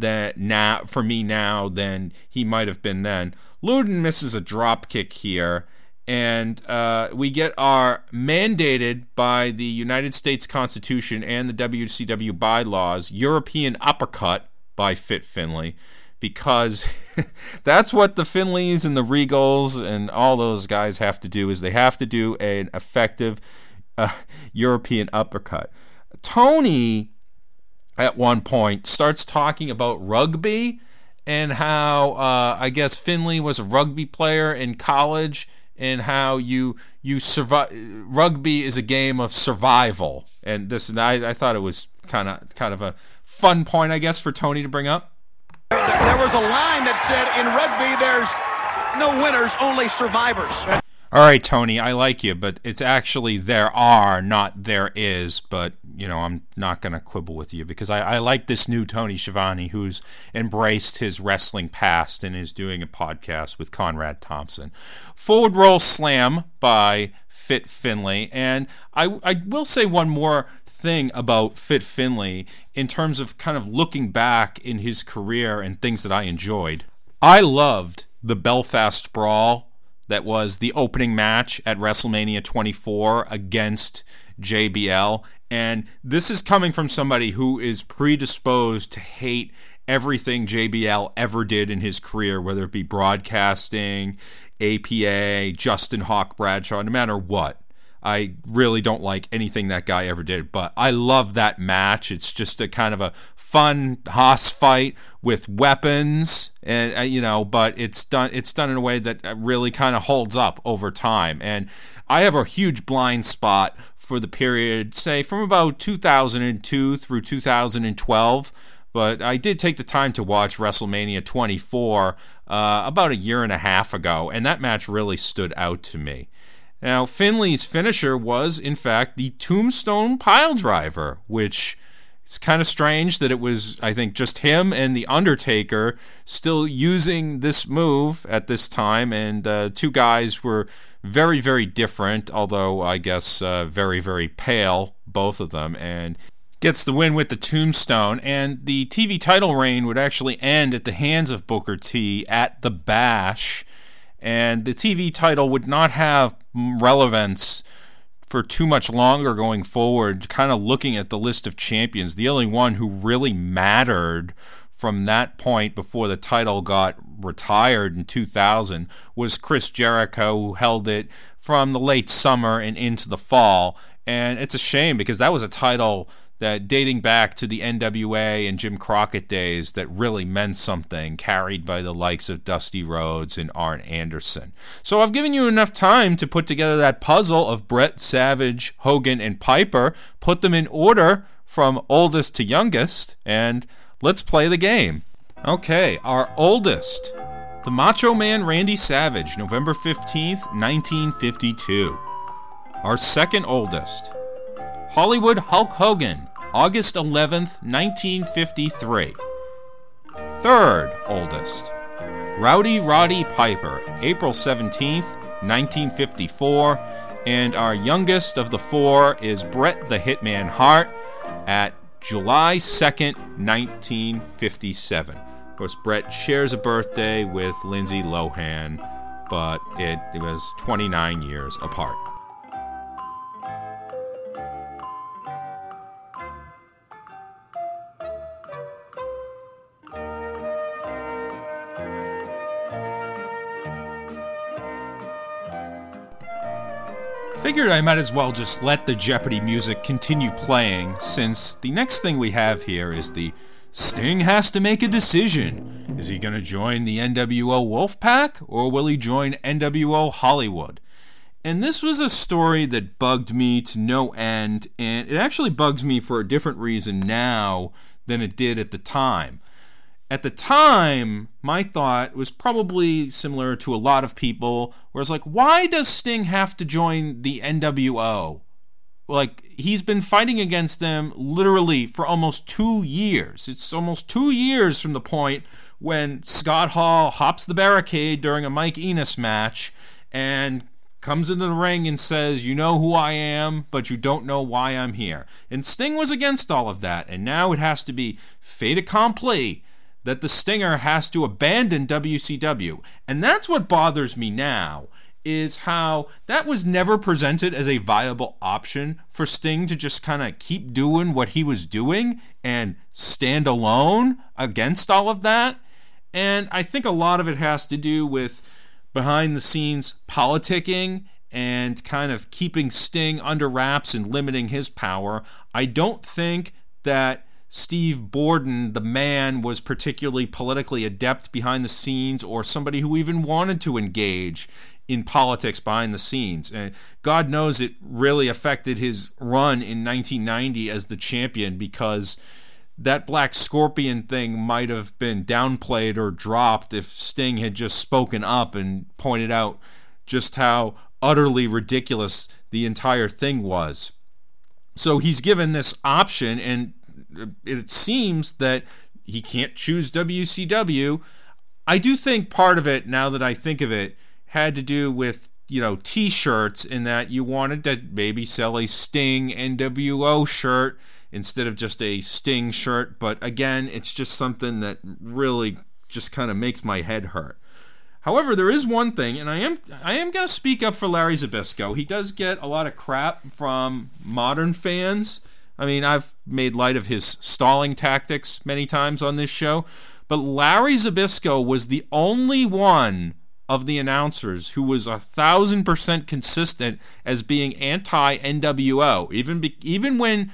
for me now than he might have been then. Luden misses a drop kick here, and we get our mandated by the United States Constitution and the WCW bylaws European uppercut by Fit Finlay, because that's what the Finlays and the Regals and all those guys have to do, is they have to do an effective European uppercut. Tony, at one point, starts talking about rugby and how I guess Finlay was a rugby player in college, and how you survive. Rugby is a game of survival, and I thought it was kind of a fun point, I guess, for Tony to bring up. There was a line that said, in rugby, there's no winners, only survivors. All right, Tony, I like you, but it's actually there are, not there is. But, I'm not going to quibble with you because I like this new Tony Schiavone, who's embraced his wrestling past and is doing a podcast with Conrad Thompson. Forward roll slam by Fit Finlay. And I will say one more thing about Fit Finlay in terms of kind of looking back in his career and things that I enjoyed. I loved the Belfast Brawl that was the opening match at WrestleMania 24 against JBL. And this is coming from somebody who is predisposed to hate everything JBL ever did in his career, whether it be broadcasting, APA, Justin Hawk Bradshaw, no matter what. I really don't like anything that guy ever did, but I love that match. It's just a kind of a fun Haas fight with weapons, and but it's done in a way that really kind of holds up over time. And I have a huge blind spot for the period, say from about 2002 through 2012. But I did take the time to watch WrestleMania 24 about a year and a half ago, and that match really stood out to me. Now, Finlay's finisher was, in fact, the Tombstone Piledriver, which is kind of strange that it was, I think, just him and The Undertaker still using this move at this time, and two guys were very, very different, although I guess very, very pale, both of them, and gets the win with the Tombstone. And the TV title reign would actually end at the hands of Booker T at the Bash, and the TV title would not have relevance for too much longer going forward. Kind of looking at the list of champions, the only one who really mattered from that point before the title got retired in 2000 was Chris Jericho, who held it from the late summer and into the fall. And it's a shame because that was a title that, dating back to the NWA and Jim Crockett days, that really meant something, carried by the likes of Dusty Rhodes and Arn Anderson. So I've given you enough time to put together that puzzle of Bret, Savage, Hogan, and Piper, put them in order from oldest to youngest, and let's play the game. Okay, our oldest, the Macho Man Randy Savage, November 15th, 1952. Our second oldest, Hollywood Hulk Hogan, August 11th, 1953. Third oldest, Rowdy Roddy Piper, April 17th, 1954. And our youngest of the four is Bret the Hitman Hart at July 2nd, 1957. Of course, Bret shares a birthday with Lindsay Lohan, but it was 29 years apart. Figured I might as well just let the Jeopardy music continue playing, since the next thing we have here is the Sting has to make a decision. Is he going to join the NWO Wolfpack, or will he join NWO Hollywood? And this was a story that bugged me to no end, and it actually bugs me for a different reason now than it did at the time. at the time, my thought was probably similar to a lot of people, where it's like, why does Sting have to join the NWO? Like, he's been fighting against them literally for almost 2 years. It's almost 2 years from the point when Scott Hall hops the barricade during a Mike Enos match and comes into the ring and says, you know who I am, but you don't know why I'm here. And Sting was against all of that, and now it has to be fait accompli that the Stinger has to abandon WCW. And that's what bothers me now, is how that was never presented as a viable option for Sting to just kind of keep doing what he was doing and stand alone against all of that. And I think a lot of it has to do with behind-the-scenes politicking and kind of keeping Sting under wraps and limiting his power. I don't think that Steve Borden, the man, was particularly politically adept behind the scenes or somebody who even wanted to engage in politics behind the scenes. And God knows it really affected his run in 1990 as the champion, because that Black Scorpion thing might have been downplayed or dropped if Sting had just spoken up and pointed out just how utterly ridiculous the entire thing was. So he's given this option, and it seems that he can't choose WCW. I do think part of it, now that I think of it, had to do with, T-shirts, in that you wanted to maybe sell a Sting NWO shirt instead of just a Sting shirt. But again, it's just something that really just kind of makes my head hurt. However, there is one thing, and I am going to speak up for Larry Zbyszko. He does get a lot of crap from modern fans. I mean, I've made light of his stalling tactics many times on this show, but Larry Zbyszko was the only one of the announcers who was 1,000% consistent as being anti-NWO. Even when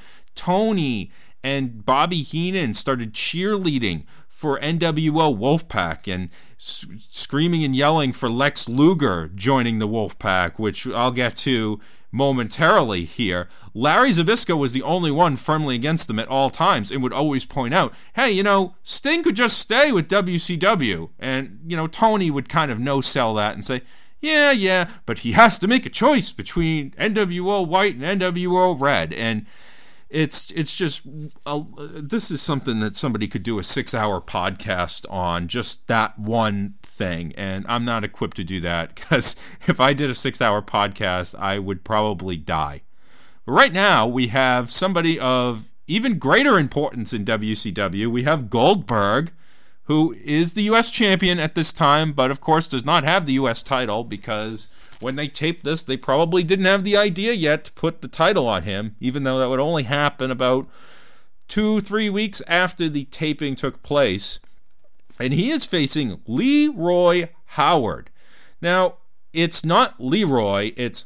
Tony and Bobby Heenan started cheerleading for NWO Wolfpack and screaming and yelling for Lex Luger joining the Wolfpack, which I'll get to momentarily here, Larry Zbyszko was the only one firmly against them at all times and would always point out, hey, Sting could just stay with WCW. And, Tony would kind of no-sell that and say, yeah, but he has to make a choice between NWO White and NWO Red. And it's just, this is something that somebody could do a 6-hour podcast on, just that one thing. And I'm not equipped to do that, because if I did a 6-hour podcast, I would probably die. But right now, we have somebody of even greater importance in WCW. We have Goldberg, who is the U.S. champion at this time, but of course does not have the U.S. title, because when they taped this, they probably didn't have the idea yet to put the title on him, even though that would only happen about 2-3 weeks after the taping took place. And he is facing Leroy Howard. Now, it's not Leroy, it's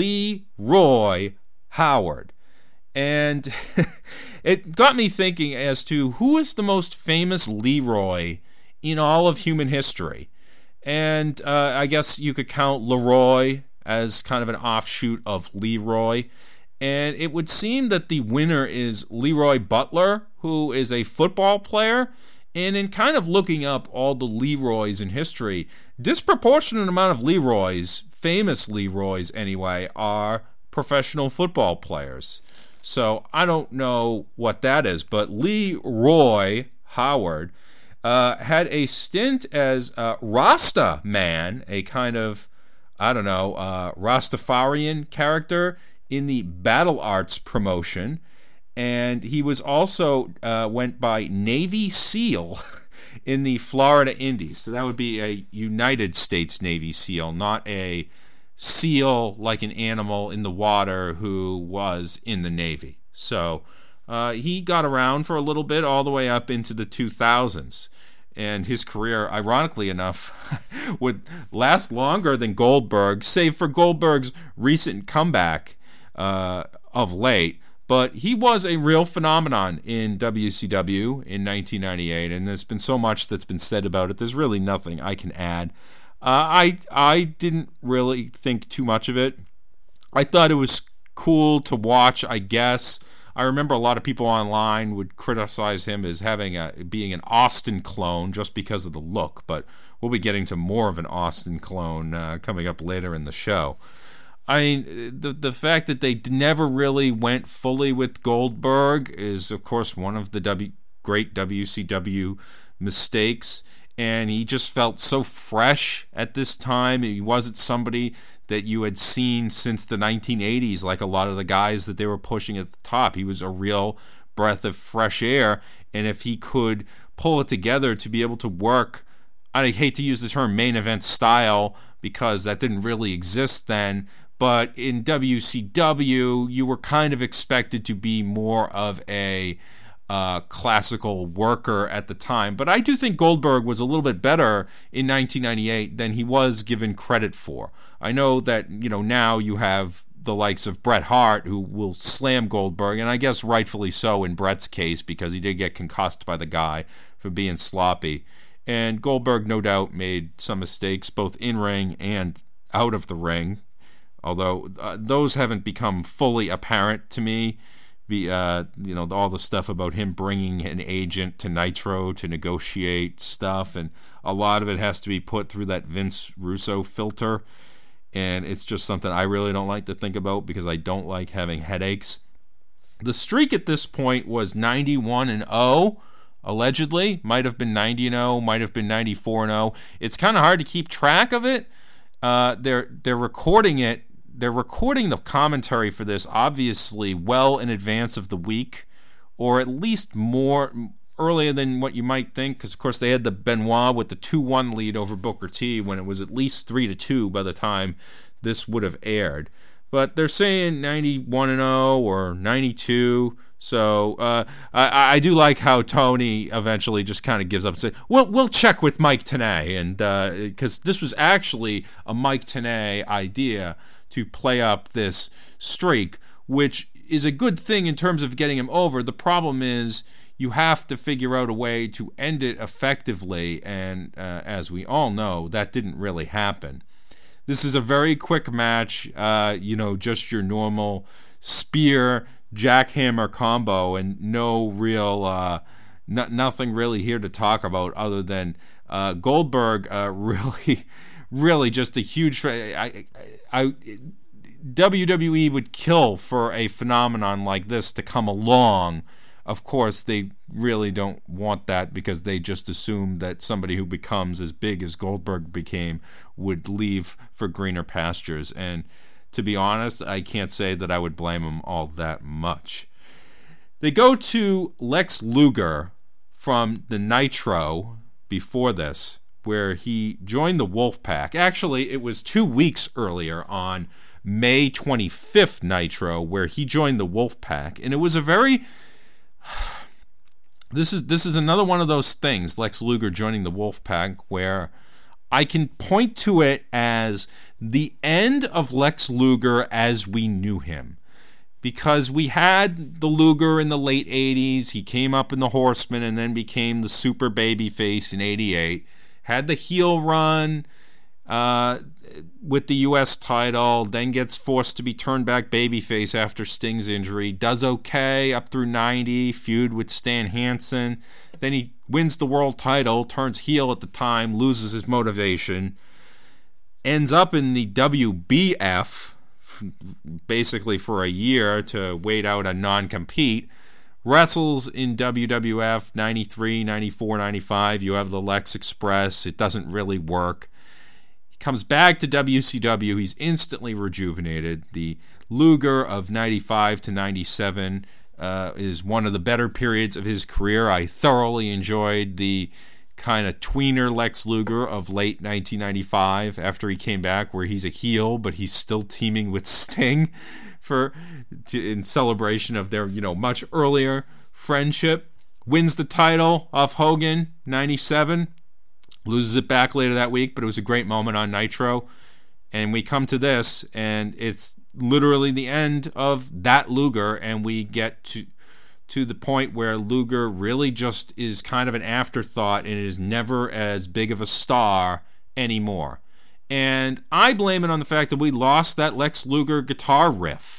Leroy Howard. And it got me thinking as to who is the most famous Leroy in all of human history. And I guess you could count Leroy as kind of an offshoot of Leroy. And it would seem that the winner is Leroy Butler, who is a football player. And in kind of looking up all the Leroys in history, disproportionate amount of Leroys, famous Leroys anyway, are professional football players. So I don't know what that is, but Leroy Howard had a stint as Rasta Man, a kind of, Rastafarian character in the Battle Arts promotion. And he was also went by Navy SEAL in the Florida Indies. So that would be a United States Navy SEAL, not a seal like an animal in the water who was in the Navy. So he got around for a little bit, all the way up into the 2000s. And his career, ironically enough, would last longer than Goldberg, save for Goldberg's recent comeback of late. But he was a real phenomenon in WCW in 1998, and there's been so much that's been said about it. There's really nothing I can add. I didn't really think too much of it. I thought it was cool to watch, I guess. I remember a lot of people online would criticize him as being an Austin clone just because of the look, but we'll be getting to more of an Austin clone coming up later in the show. I mean, the fact that they never really went fully with Goldberg is, of course, one of the great WCW mistakes, and he just felt so fresh at this time. He wasn't somebody that you had seen since the 1980s, like a lot of the guys that they were pushing at the top. He was a real breath of fresh air, and if he could pull it together to be able to work, I hate to use the term main event style because that didn't really exist then, but in WCW, you were kind of expected to be more of a classical worker at the time. But I do think Goldberg was a little bit better in 1998 than he was given credit for. I know that, now you have the likes of Bret Hart who will slam Goldberg, and I guess rightfully so in Bret's case because he did get concussed by the guy for being sloppy. And Goldberg, no doubt, made some mistakes both in-ring and out of the ring, although those haven't become fully apparent to me. All the stuff about him bringing an agent to Nitro to negotiate stuff, and a lot of it has to be put through that Vince Russo filter, and it's just something I really don't like to think about because I don't like having headaches. The streak at this point was 91-0, allegedly. Might have been 90-0, might have been 94-0. It's kind of hard to keep track of it. They're recording it. They're recording the commentary for this obviously well in advance of the week, or at least more earlier than what you might think, because of course they had the Benoit with the 2-1 lead over Booker T when it was at least 3-2 by the time this would have aired. But they're saying 91-0 or 92. So I do like how Tony eventually just kind of gives up and says, we'll check with Mike Tenay, and because this was actually a Mike Tenay idea to play up this streak, which is a good thing in terms of getting him over. The problem is you have to figure out a way to end it effectively, and as we all know, that didn't really happen. This is a very quick match, just your normal spear jackhammer combo, and no real nothing really here to talk about other than Goldberg really just a huge WWE would kill for a phenomenon like this to come along. Of course, they really don't want that because they just assume that somebody who becomes as big as Goldberg became would leave for greener pastures. And to be honest, I can't say that I would blame them all that much. They go to Lex Luger from the Nitro before this, where he joined the Wolfpack. Actually, it was 2 weeks earlier on May 25th Nitro where he joined the Wolfpack, and it was a very this is another one of those things, Lex Luger joining the Wolfpack, where I can point to it as the end of Lex Luger as we knew him. Because we had the Luger in the late 80s, he came up in the Horsemen and then became the super babyface in 88. Had the heel run with the U.S. title, then gets forced to be turned back babyface after Sting's injury. Does okay up through 90, feud with Stan Hansen. Then he wins the world title, turns heel at the time, loses his motivation. Ends up in the WBF, basically for a year to wait out a non-compete. Wrestles in WWF 93, 94, 95. You have the Lex Express. It doesn't really work. He comes back to WCW. He's instantly rejuvenated. The Luger of 95 to 97 is one of the better periods of his career. I thoroughly enjoyed the kind of tweener Lex Luger of late 1995 after he came back, where he's a heel, but he's still teaming with Sting in celebration of their, much earlier friendship. Wins the title off Hogan, 97. Loses it back later that week, but it was a great moment on Nitro. And we come to this, and it's literally the end of that Luger, and we get to the point where Luger really just is kind of an afterthought and is never as big of a star anymore. And I blame it on the fact that we lost that Lex Luger guitar riff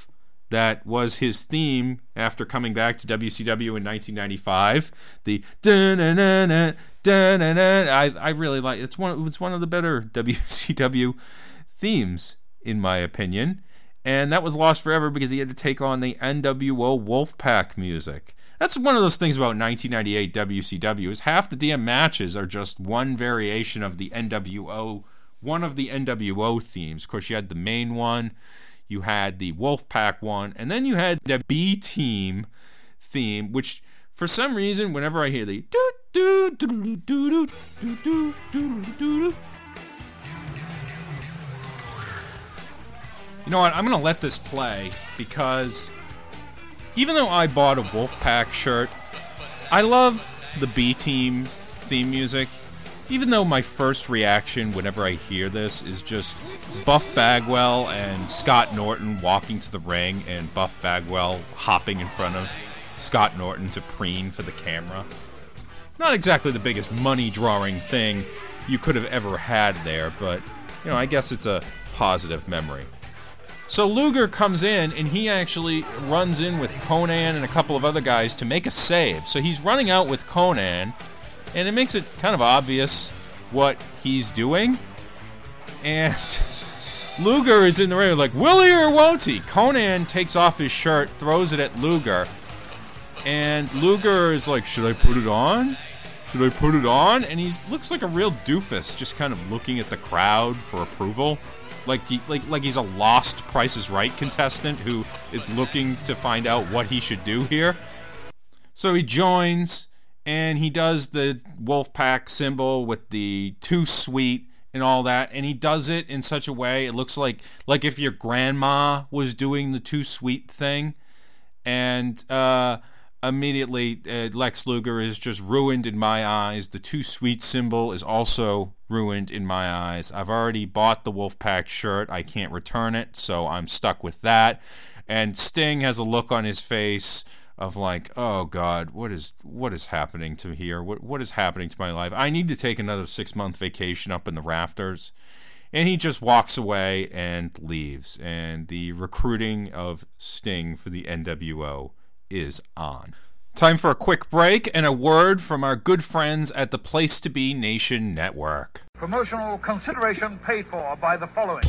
that was his theme after coming back to WCW in 1995. The dun-dun-dun-dun, dun-dun-dun. I really like it. It's one of the better WCW themes, in my opinion. And that was lost forever because he had to take on the NWO Wolfpack music. That's one of those things about 1998 WCW is half the damn matches are just one variation of the NWO, one of the NWO themes. Of course, you had the main one. You had the Wolfpack one, and then you had the B-Team theme, which for some reason, whenever I hear the you know what, I'm going to let this play because even though I bought a Wolfpack shirt, I love the B-Team theme music. Even though my first reaction whenever I hear this is just Buff Bagwell and Scott Norton walking to the ring and Buff Bagwell hopping in front of Scott Norton to preen for the camera. Not exactly the biggest money-drawing thing you could have ever had there, but, you know, I guess it's a positive memory. So Luger comes in, and he actually runs in with Konnan and a couple of other guys to make a save. So he's running out with Konnan, and it makes it kind of obvious what he's doing. And Luger is in the ring like, will he or won't he? Konnan takes off his shirt, throws it at Luger. And Luger is like, should I put it on? Should I put it on? And he looks like a real doofus, just kind of looking at the crowd for approval. Like he's a lost Price is Right contestant who is looking to find out what he should do here. So he joins, and he does the Wolfpack symbol with the Too Sweet and all that, and he does it in such a way it looks like if your grandma was doing the Too Sweet thing. And immediately Lex Luger is just ruined in my eyes. The Too Sweet symbol is also ruined in my eyes. I've already bought the Wolfpack shirt. I can't return it, so I'm stuck with that. And Sting has a look on his face of like, oh God, what is happening to here? What is happening to my life? I need to take another 6-month vacation up in the rafters. And he just walks away and leaves. And the recruiting of Sting for the NWO is on. Time for a quick break and a word from our good friends at the Place to Be Nation Network. Promotional consideration paid for by the following.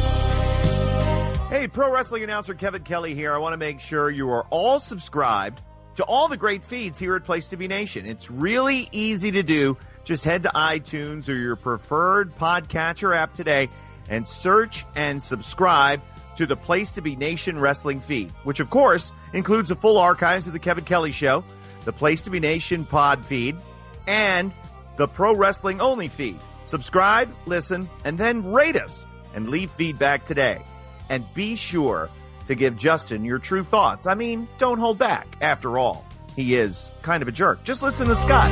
Hey, pro wrestling announcer Kevin Kelly here. I want to make sure you are all subscribed to all the great feeds here at Place to Be Nation. It's really easy to do. Just head to iTunes or your preferred podcatcher app today and search and subscribe to the Place to Be Nation wrestling feed, which of course includes the full archives of the Kevin Kelly Show, the Place to Be Nation pod feed, and the Pro Wrestling Only feed. Subscribe, listen, and then rate us and leave feedback today. And be sure to give Justin your true thoughts. I mean, don't hold back. After all, he is kind of a jerk. Just listen to Scott.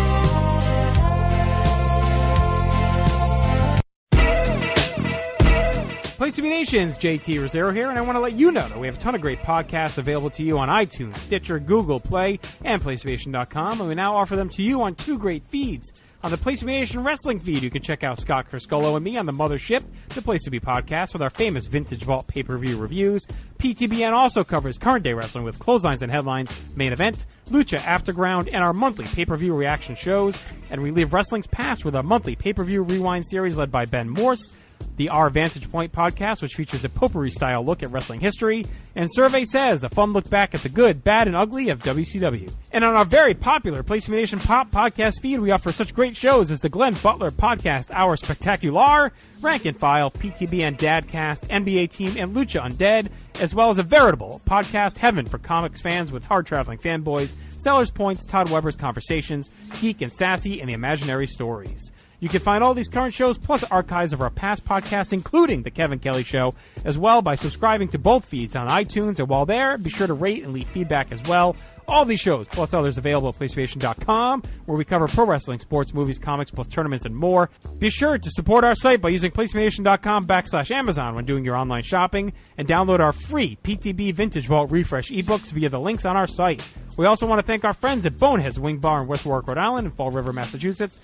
Place to Be Nation's JT Rosero here, and I want to let you know that we have a ton of great podcasts available to you on iTunes, Stitcher, Google Play, and PlayStation.com, and we now offer them to you on 2 great feeds. On the Place to Be Nation Wrestling feed, you can check out Scott Criscolo and me on the Mothership, the Place to Be podcast, with our famous Vintage Vault pay-per-view reviews. PTBN also covers current day wrestling with Clotheslines and Headlines, Main Event, Lucha Afterground, and our monthly pay-per-view reaction shows. And we relive wrestling's past with our monthly pay-per-view rewind series led by Ben Morse. The Our Vantage Point podcast, which features a potpourri-style look at wrestling history, and Survey Says, a fun look back at the good, bad, and ugly of WCW. And on our very popular Place to Be Nation Pop podcast feed, we offer such great shows as the Glenn Butler Podcast Hour Spectacular, Rank and File, PTBN Dadcast, NBA Team, and Lucha Undead, as well as a veritable podcast heaven for comics fans with hard-traveling fanboys, Sellers Points, Todd Weber's Conversations, Geek and Sassy, and the Imaginary Stories. You can find all these current shows plus archives of our past podcasts, including The Kevin Kelly Show, as well by subscribing to both feeds on iTunes. And while there, be sure to rate and leave feedback as well. All these shows, plus others available at PlayStation.com, where we cover pro wrestling, sports, movies, comics, plus tournaments, and more. Be sure to support our site by using PlayStation.com/Amazon when doing your online shopping, and download our free PTB Vintage Vault Refresh ebooks via the links on our site. We also want to thank our friends at Bonehead's Wing Bar in West Warwick, Rhode Island, and Fall River, Massachusetts,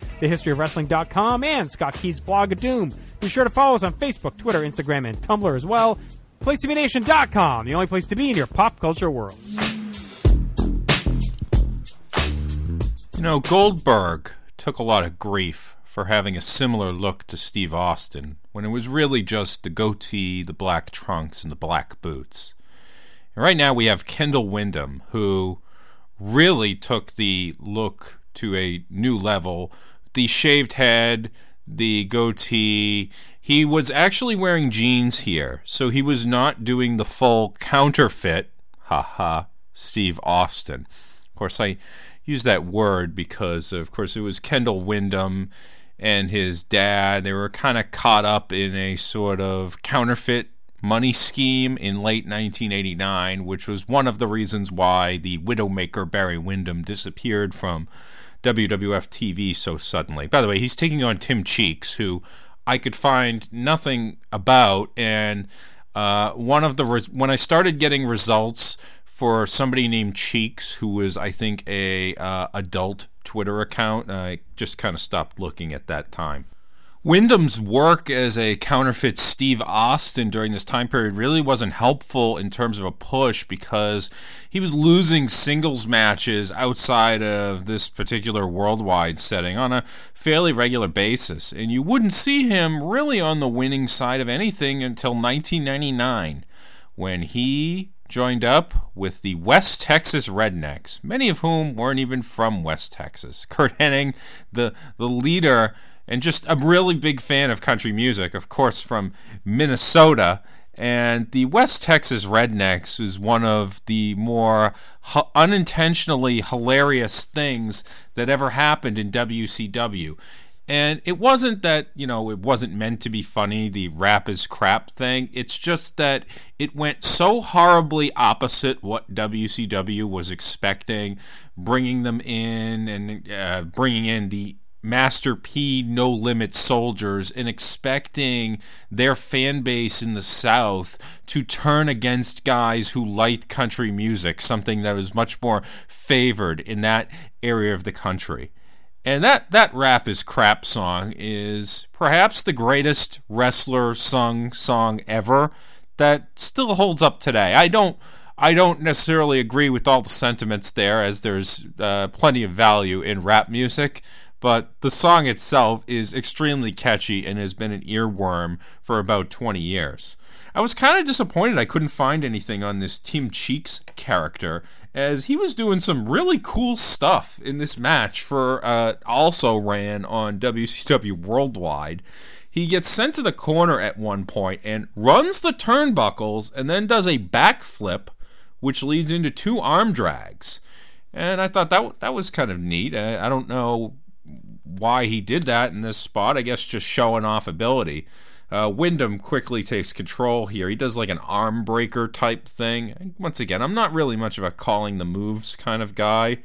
thehistoryofwrestling.com, and Scott Keith's Blog of Doom. Be sure to follow us on Facebook, Twitter, Instagram, and Tumblr as well. PlaceToBeNation.com, the only place to be in your pop culture world. You know, Goldberg took a lot of grief for having a similar look to Steve Austin when it was really just the goatee, the black trunks, and the black boots. And right now we have Kendall Windham, who really took the look to a new level. The shaved head, the goatee. He was actually wearing jeans here, so he was not doing the full counterfeit, Steve Austin. Of course, I use that word because, of course, it was Kendall Windham and his dad. They were kind of caught up in a sort of counterfeit money scheme in late 1989, which was one of the reasons why the Widowmaker Barry Windham disappeared from WWF TV so suddenly. By the way, he's taking on Tim Cheeks, who I could find nothing about, and when I started getting results for somebody named Cheeks, who was, I think, a adult Twitter account, I just kind of stopped looking at that time. Windham's work as a counterfeit Steve Austin during this time period really wasn't helpful in terms of a push because he was losing singles matches outside of this particular worldwide setting on a fairly regular basis. And you wouldn't see him really on the winning side of anything until 1999, when he joined up with the West Texas Rednecks, many of whom weren't even from West Texas. Curt Hennig, the leader, and just a really big fan of country music, of course, from Minnesota. And the West Texas Rednecks was one of the more unintentionally hilarious things that ever happened in WCW. And it wasn't that, it wasn't meant to be funny, the rap is crap thing. It's just that it went so horribly opposite what WCW was expecting, bringing them in and bringing in the Master P No Limit Soldiers and expecting their fan base in the South to turn against guys who liked country music, something that was much more favored in that area of the country. And that Rap is Crap song is perhaps the greatest wrestler sung song ever that still holds up today. I don't necessarily agree with all the sentiments there, as there's plenty of value in rap music, but the song itself is extremely catchy and has been an earworm for about 20 years. I was kind of disappointed I couldn't find anything on this Tim Cheeks character, as he was doing some really cool stuff in this match also ran on WCW Worldwide. He gets sent to the corner at one point and runs the turnbuckles and then does a backflip, which leads into 2 arm drags. And I thought that was kind of neat. I don't know why he did that in this spot. I guess just showing off ability. Windham quickly takes control here. He does like an arm breaker type thing. And once again, I'm not really much of a calling the moves kind of guy.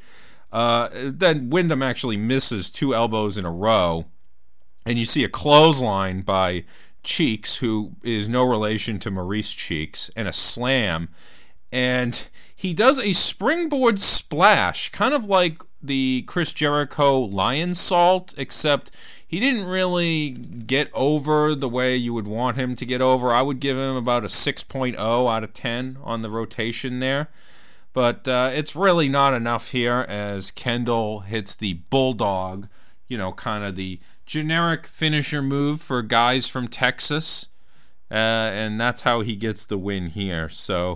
Then Windham actually misses 2 elbows in a row. And you see a clothesline by Cheeks, who is no relation to Maurice Cheeks, and a slam. And he does a springboard splash, kind of like the Chris Jericho Lion Salt, except he didn't really get over the way you would want him to get over. I would give him about a 6.0 out of 10 on the rotation there. But it's really not enough here, as Kendall hits the Bulldog, kind of the generic finisher move for guys from Texas. And that's how he gets the win here. So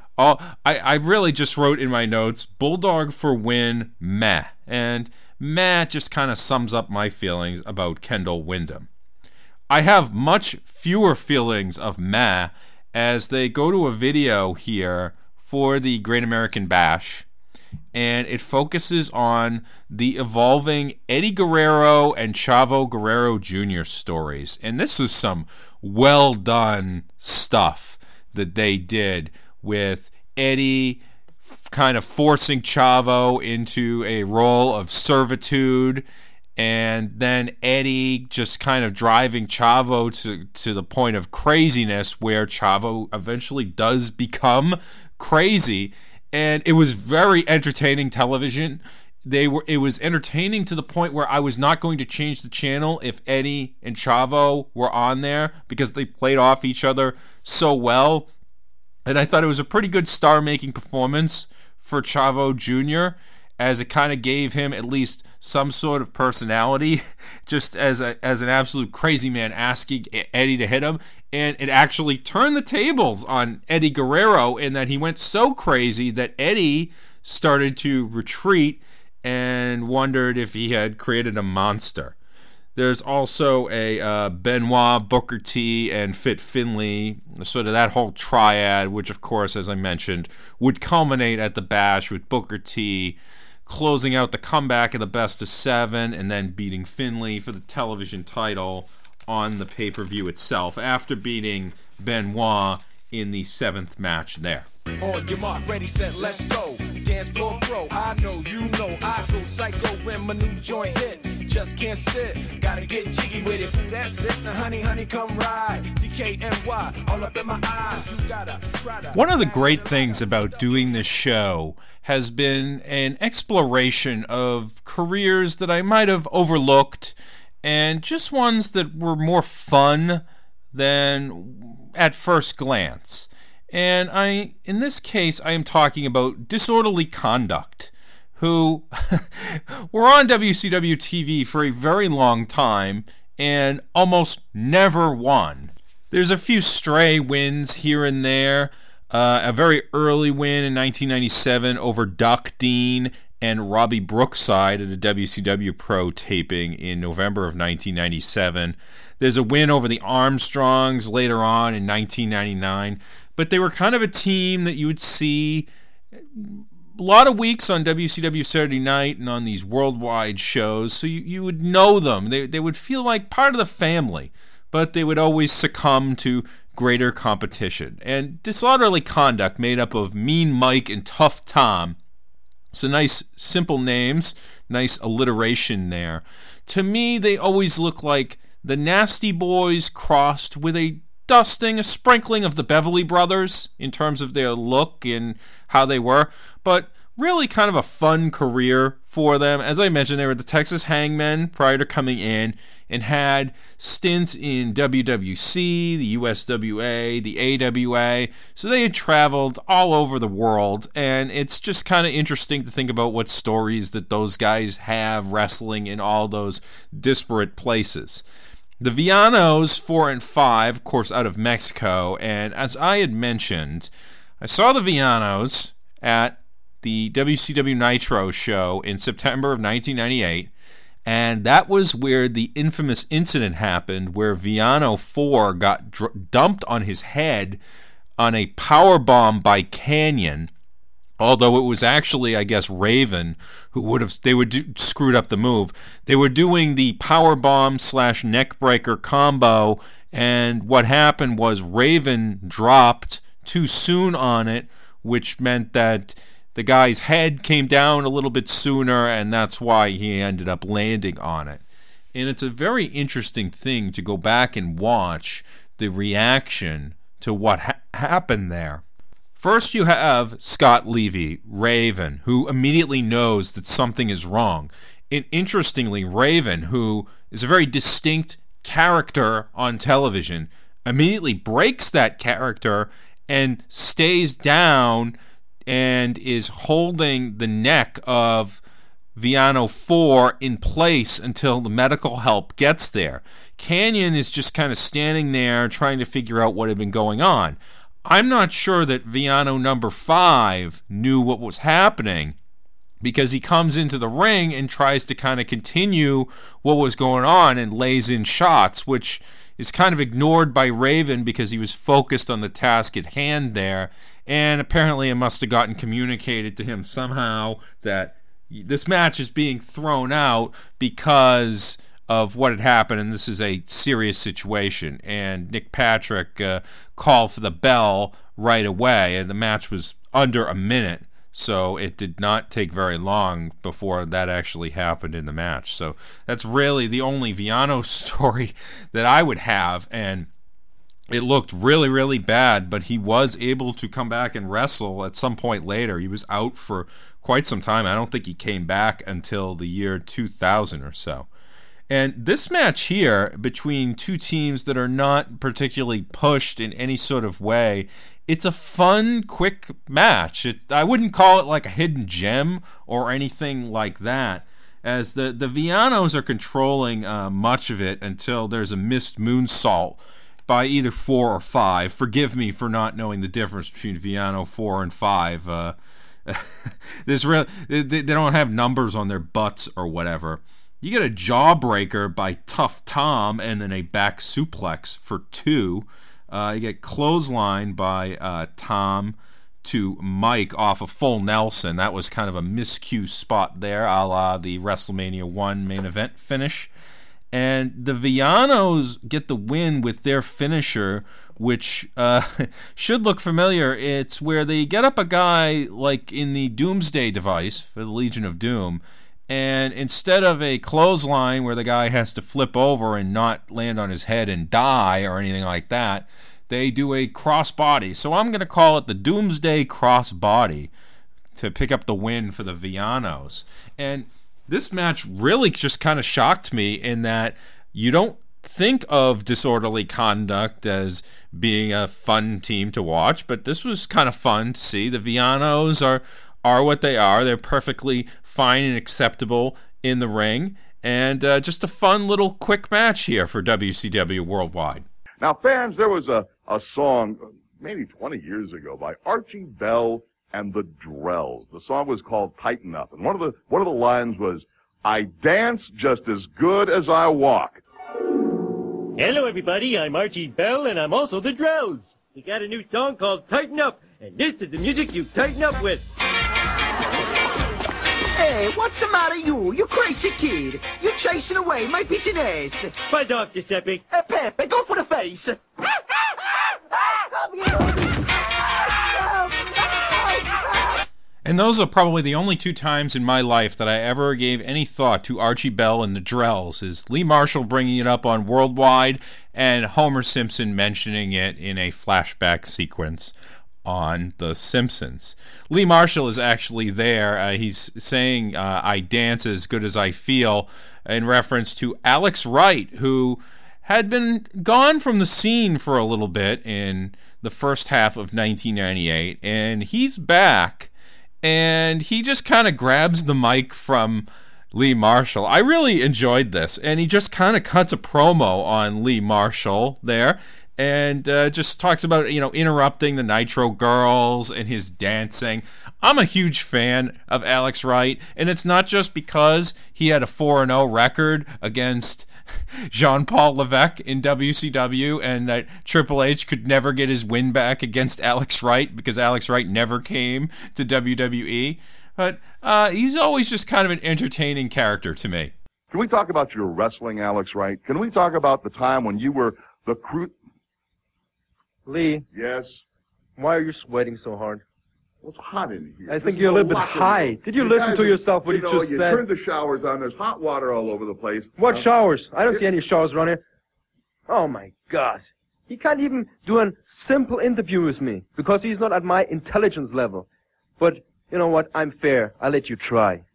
I really just wrote in my notes, Bulldog for win, meh. And meh just kind of sums up my feelings about Kendall Windham. I have much fewer feelings of meh as they go to a video here for the Great American Bash, and it focuses on the evolving Eddie Guerrero and Chavo Guerrero Jr. stories. And this is some well done stuff that they did, with Eddie kind of forcing Chavo into a role of servitude, and then Eddie just kind of driving Chavo to the point of craziness, where Chavo eventually does become crazy. And it was very entertaining television. It was entertaining to the point where I was not going to change the channel if Eddie and Chavo were on there, because they played off each other so well. And I thought it was a pretty good star-making performance for Chavo Jr., as it kind of gave him at least some sort of personality, just as an absolute crazy man asking Eddie to hit him. And it actually turned the tables on Eddie Guerrero in that he went so crazy that Eddie started to retreat and wondered if he had created a monster. There's also a Benoit, Booker T, and Fit Finlay, sort of that whole triad, which, of course, as I mentioned, would culminate at the Bash with Booker T closing out the comeback of the best of 7 and then beating Finlay for the television title on the pay-per-view itself after beating Benoit in the 7th match there. On your mark, ready, set, let's go. Dance floor pro, I know, you know, I go psycho when my new joint hit. Just can't sit, gotta get jiggy with it. That's it, now honey, come ride. DKNY, all up in my eyes. You gotta try to. One of the great things about doing this show has been an exploration of careers that I might have overlooked and just ones that were more fun than at first glance. And in this case, I am talking about Disorderly Conduct, who were on WCW TV for a very long time and almost never won. There's a few stray wins here and there. A very early win in 1997 over Doc Dean and Robbie Brookside at a WCW Pro taping in November of 1997. There's a win over the Armstrongs later on in 1999. But they were kind of a team that you would see a lot of weeks on WCW Saturday Night and on these worldwide shows, so you would know them. They would feel like part of the family, but they would always succumb to greater competition. And Disorderly Conduct, made up of Mean Mike and Tough Tom. So nice, simple names, nice alliteration there. To me, they always look like the Nasty Boys crossed with a sprinkling of the Beverly Brothers in terms of their look and how they were, but really kind of a fun career for them. As I mentioned, they were the Texas Hangmen prior to coming in and had stints in WWC, the USWA, the AWA, so they had traveled all over the world, and it's just kind of interesting to think about what stories that those guys have wrestling in all those disparate places. The Villanos 4 and 5, of course, out of Mexico, and as I had mentioned, I saw the Villanos at the WCW Nitro show in September of 1998, and that was where the infamous incident happened where Villano 4 got dumped on his head on a powerbomb by Kanyon. Although it was actually, I guess, Raven who screwed up the move. They were doing the powerbomb / neckbreaker combo, and what happened was Raven dropped too soon on it, which meant that the guy's head came down a little bit sooner, and that's why he ended up landing on it. And it's a very interesting thing to go back and watch the reaction to what happened there. First, you have Scott Levy, Raven, who immediately knows that something is wrong. And interestingly, Raven, who is a very distinct character on television, immediately breaks that character and stays down and is holding the neck of Villano 4 in place until the medical help gets there. Kanyon is just kind of standing there trying to figure out what had been going on. I'm not sure that Villano number 5 knew what was happening, because he comes into the ring and tries to kind of continue what was going on and lays in shots, which is kind of ignored by Raven because he was focused on the task at hand there, and apparently it must have gotten communicated to him somehow that this match is being thrown out because of what had happened, and this is a serious situation. And Nick Patrick called for the bell right away, and the match was under a minute, so it did not take very long before that actually happened in the match. So that's really the only Villano story that I would have, and it looked really, really bad, but he was able to come back and wrestle at some point later. He was out for quite some time. I don't think he came back until the year 2000 or so. And this match here between two teams that are not particularly pushed in any sort of way, it's a fun, quick match. I wouldn't call it like a hidden gem or anything like that, as the Villanos are controlling much of it until there's a missed moonsault by either 4 or 5. Forgive me for not knowing the difference between Villano 4 and 5. They don't have numbers on their butts or whatever. You get a jawbreaker by Tough Tom and then a back suplex for 2. You get clothesline by Tom to Mike off a full Nelson. That was kind of a miscue spot there, a la the WrestleMania 1 main event finish. And the Villanos get the win with their finisher, which should look familiar. It's where they get up a guy like in the Doomsday device for the Legion of Doom, and instead of a clothesline where the guy has to flip over and not land on his head and die or anything like that, they do a crossbody. So I'm going to call it the Doomsday Crossbody to pick up the win for the Villanos. And this match really just kind of shocked me in that you don't think of Disorderly Conduct as being a fun team to watch, but this was kind of fun to see. The Villanos are what they are. They're perfectly fine and acceptable in the ring, and just a fun little quick match here for WCW Worldwide. Now, fans, there was a song maybe 20 years ago by Archie Bell and the Drells. The song was called Tighten Up, and one of the lines was, "I dance just as good as I walk." Hello, everybody. I'm Archie Bell, and I'm also the Drells. We got a new song called Tighten Up, and this is the music you tighten up with. Hey, what's the matter, you crazy kid? You're chasing away my business. Buzz off, Giuseppe. Pepe, go for the face. And those are probably the only 2 times in my life that I ever gave any thought to Archie Bell and the Drells, is Lee Marshall bringing it up on Worldwide and Homer Simpson mentioning it in a flashback sequence on The Simpsons. Lee Marshall is actually there. He's saying, "I dance as good as I feel," in reference to Alex Wright, who had been gone from the scene for a little bit in the first half of 1998, and he's back. And he just kind of grabs the mic from Lee Marshall. I really enjoyed this. And he just kind of cuts a promo on Lee Marshall there. And just talks about, interrupting the Nitro Girls and his dancing. I'm a huge fan of Alex Wright. And it's not just because he had a 4-0 record against Jean-Paul Levesque in WCW and that Triple H could never get his win back against Alex Wright because Alex Wright never came to WWE. But he's always just kind of an entertaining character to me. Can we talk about your wrestling, Alex Wright? Can we talk about the time when you were the crew... Lee. Yes? Why are you sweating so hard? Well, it's hot in here. I think you're a little bit high. Did you listen to yourself what you just you said? turned the showers on. There's hot water all over the place. What showers? I don't see any showers around here. Oh, my God. He can't even do a simple interview with me because he's not at my intelligence level. But you know what? I'm fair. I'll let you try.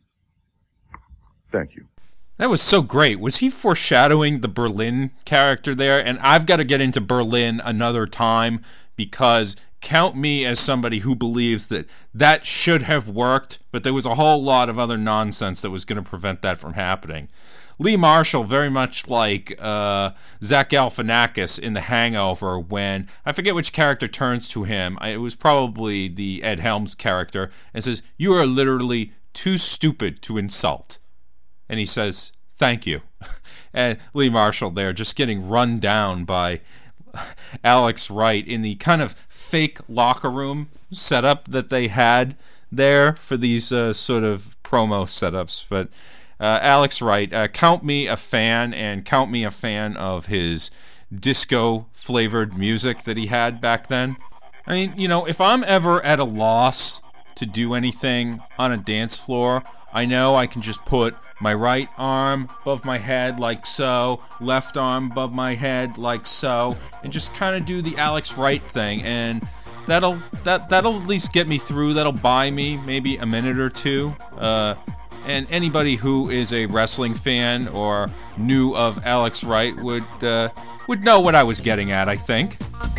Thank you. That was so great. Was he foreshadowing the Berlin character there? And I've got to get into Berlin another time because count me as somebody who believes that should have worked, but there was a whole lot of other nonsense that was going to prevent that from happening. Lee Marshall, very much like Zach Galifianakis in The Hangover, when I forget which character turns to him. It was probably the Ed Helms character, and says, "You are literally too stupid to insult." And he says, "Thank you." And Lee Marshall there just getting run down by Alex Wright in the kind of fake locker room setup that they had there for these sort of promo setups. But Alex Wright, count me a fan, and count me a fan of his disco-flavored music that he had back then. I mean, if I'm ever at a loss to do anything on a dance floor, I know I can just put my right arm above my head like so, left arm above my head like so, and just kind of do the Alex Wright thing, and that'll at least get me through. That'll buy me maybe a minute or two. And anybody who is a wrestling fan or knew of Alex Wright would know what I was getting at, I think.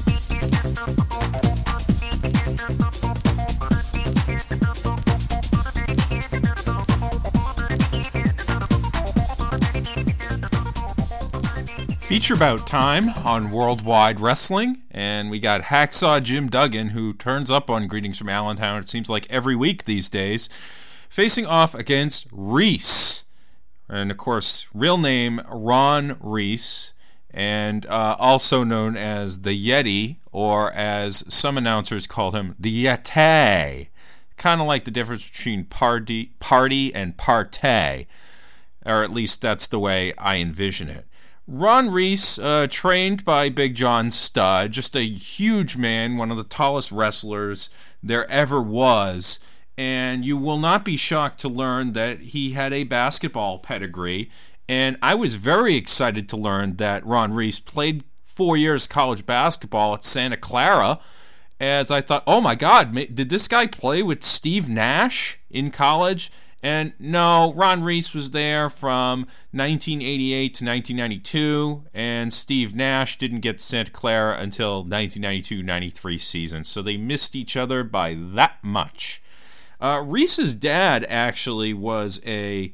Feature bout time on Worldwide Wrestling, and we got Hacksaw Jim Duggan, who turns up on Greetings from Allentown, it seems like every week these days, facing off against Reese. And of course, real name Ron Reese, and also known as the Yeti, or as some announcers call him, the Yeti. Kind of like the difference between party and partay, or at least that's the way I envision it. Ron Reese, trained by Big John Studd, just a huge man, one of the tallest wrestlers there ever was, and you will not be shocked to learn that he had a basketball pedigree, and I was very excited to learn that Ron Reese played 4 years college basketball at Santa Clara, as I thought, oh my God, did this guy play with Steve Nash in college? And no, Ron Reese was there from 1988 to 1992, and Steve Nash didn't get to Santa Clara until 1992-93 season, so they missed each other by that much. Reese's dad actually was a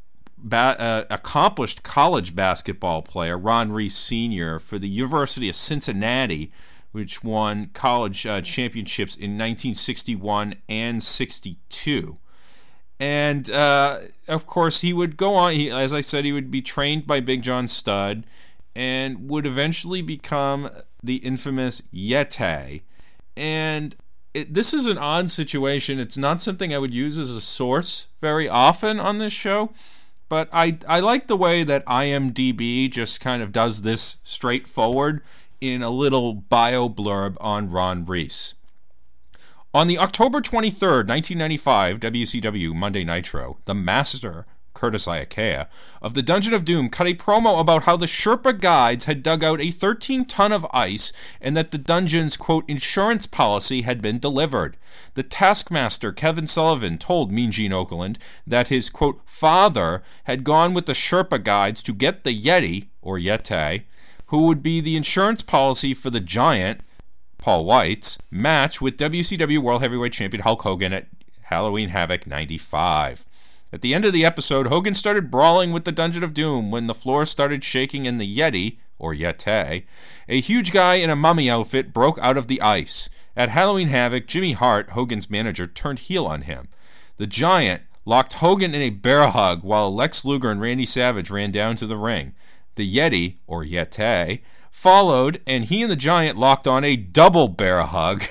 accomplished college basketball player, Ron Reese Sr., for the University of Cincinnati, which won college championships in 1961 and 62. And, of course, he would go on, as I said, he would be trained by Big John Studd and would eventually become the infamous Yeti. And this is an odd situation. It's not something I would use as a source very often on this show, but I like the way that IMDb just kind of does this straightforward in a little bio blurb on Ron Reese. On the October 23rd, 1995 WCW Monday Nitro, the Master, Curtis Iakea, of the Dungeon of Doom cut a promo about how the Sherpa guides had dug out a 13-ton of ice and that the dungeon's, quote, insurance policy had been delivered. The Taskmaster, Kevin Sullivan, told Mean Gene Okerlund that his, quote, father had gone with the Sherpa guides to get the Yeti, or Yeti, who would be the insurance policy for the Giant, Paul White's, match with WCW World Heavyweight Champion Hulk Hogan at Halloween Havoc 95. At the end of the episode, Hogan started brawling with the Dungeon of Doom when the floor started shaking and the Yeti, or Yeti, a huge guy in a mummy outfit, broke out of the ice. At Halloween Havoc, Jimmy Hart, Hogan's manager, turned heel on him. The Giant locked Hogan in a bear hug while Lex Luger and Randy Savage ran down to the ring. The Yeti, or Yeti, followed, and he and the Giant locked on a double bear hug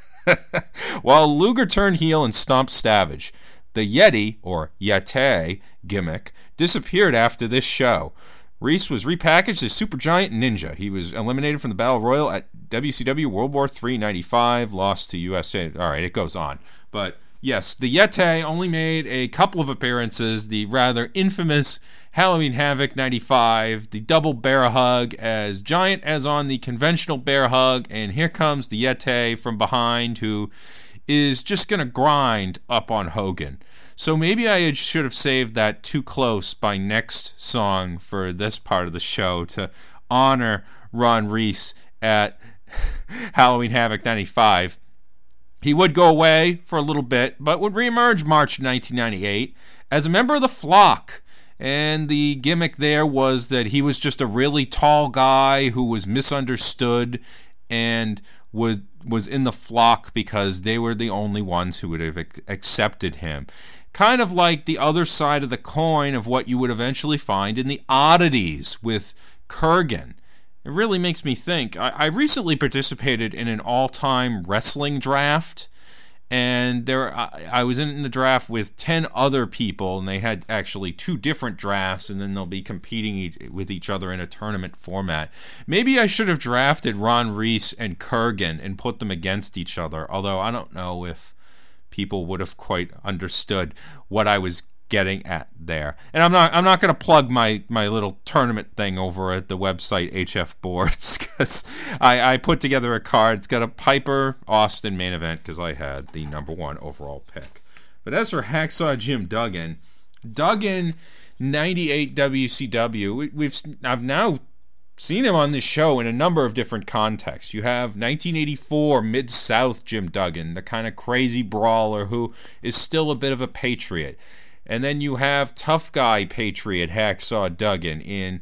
while Luger turned heel and stomped Savage. The Yeti, or Yeti, gimmick disappeared after this show. Reese was repackaged as Supergiant Ninja. He was eliminated from the Battle Royal at WCW World War III 95, lost to USA. All right, it goes on. But yes, the Yeti only made a couple of appearances. The rather infamous Halloween Havoc 95, the double bear hug as giant as on the conventional bear hug, and here comes the Yeti from behind who is just going to grind up on Hogan. So maybe I should have saved that Too Close by Next song for this part of the show to honor Ron Reese at Halloween Havoc 95. He would go away for a little bit, but would reemerge March 1998 as a member of the Flock. And the gimmick there was that he was just a really tall guy who was misunderstood and was in the Flock because they were the only ones who would have accepted him. Kind of like the other side of the coin of what you would eventually find in the Oddities with Kurgan. It really makes me think. I recently participated in an all-time wrestling draft, and I was in the draft with 10 other people, and they had actually 2 different drafts, and then they'll be competing with each other in a tournament format. Maybe I should have drafted Ron Reese and Kurgan and put them against each other, although I don't know if people would have quite understood what I was getting at there. And I'm not going to plug my little tournament thing over at the website HF Boards, because I put together a card. It's got a Piper Austin main event because I had the number 1 overall pick. But as for Hacksaw Jim Duggan, Duggan, 98 WCW. I've now seen him on this show in a number of different contexts. You have 1984 Mid-South Jim Duggan, the kind of crazy brawler who is still a bit of a patriot. And then you have tough guy patriot Hacksaw Duggan in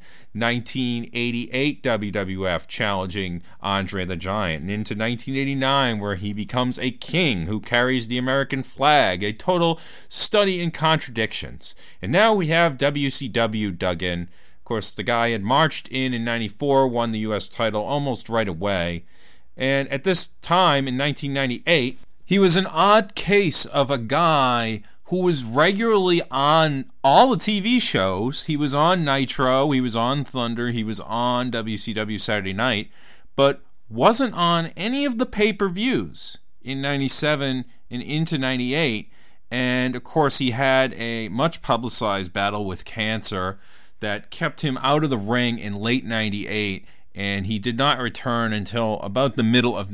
1988 WWF challenging Andre the Giant. And into 1989 where he becomes a king who carries the American flag, a total study in contradictions. And now we have WCW Duggan. Of course, the guy had marched in 94, won the U.S. title almost right away. And at this time, in 1998, he was an odd case of a guy who was regularly on all the TV shows. He was on Nitro, he was on Thunder, he was on WCW Saturday Night, but wasn't on any of the pay-per-views in 97 and into 98. And, of course, he had a much-publicized battle with cancer that kept him out of the ring in late 98, and he did not return until about the middle of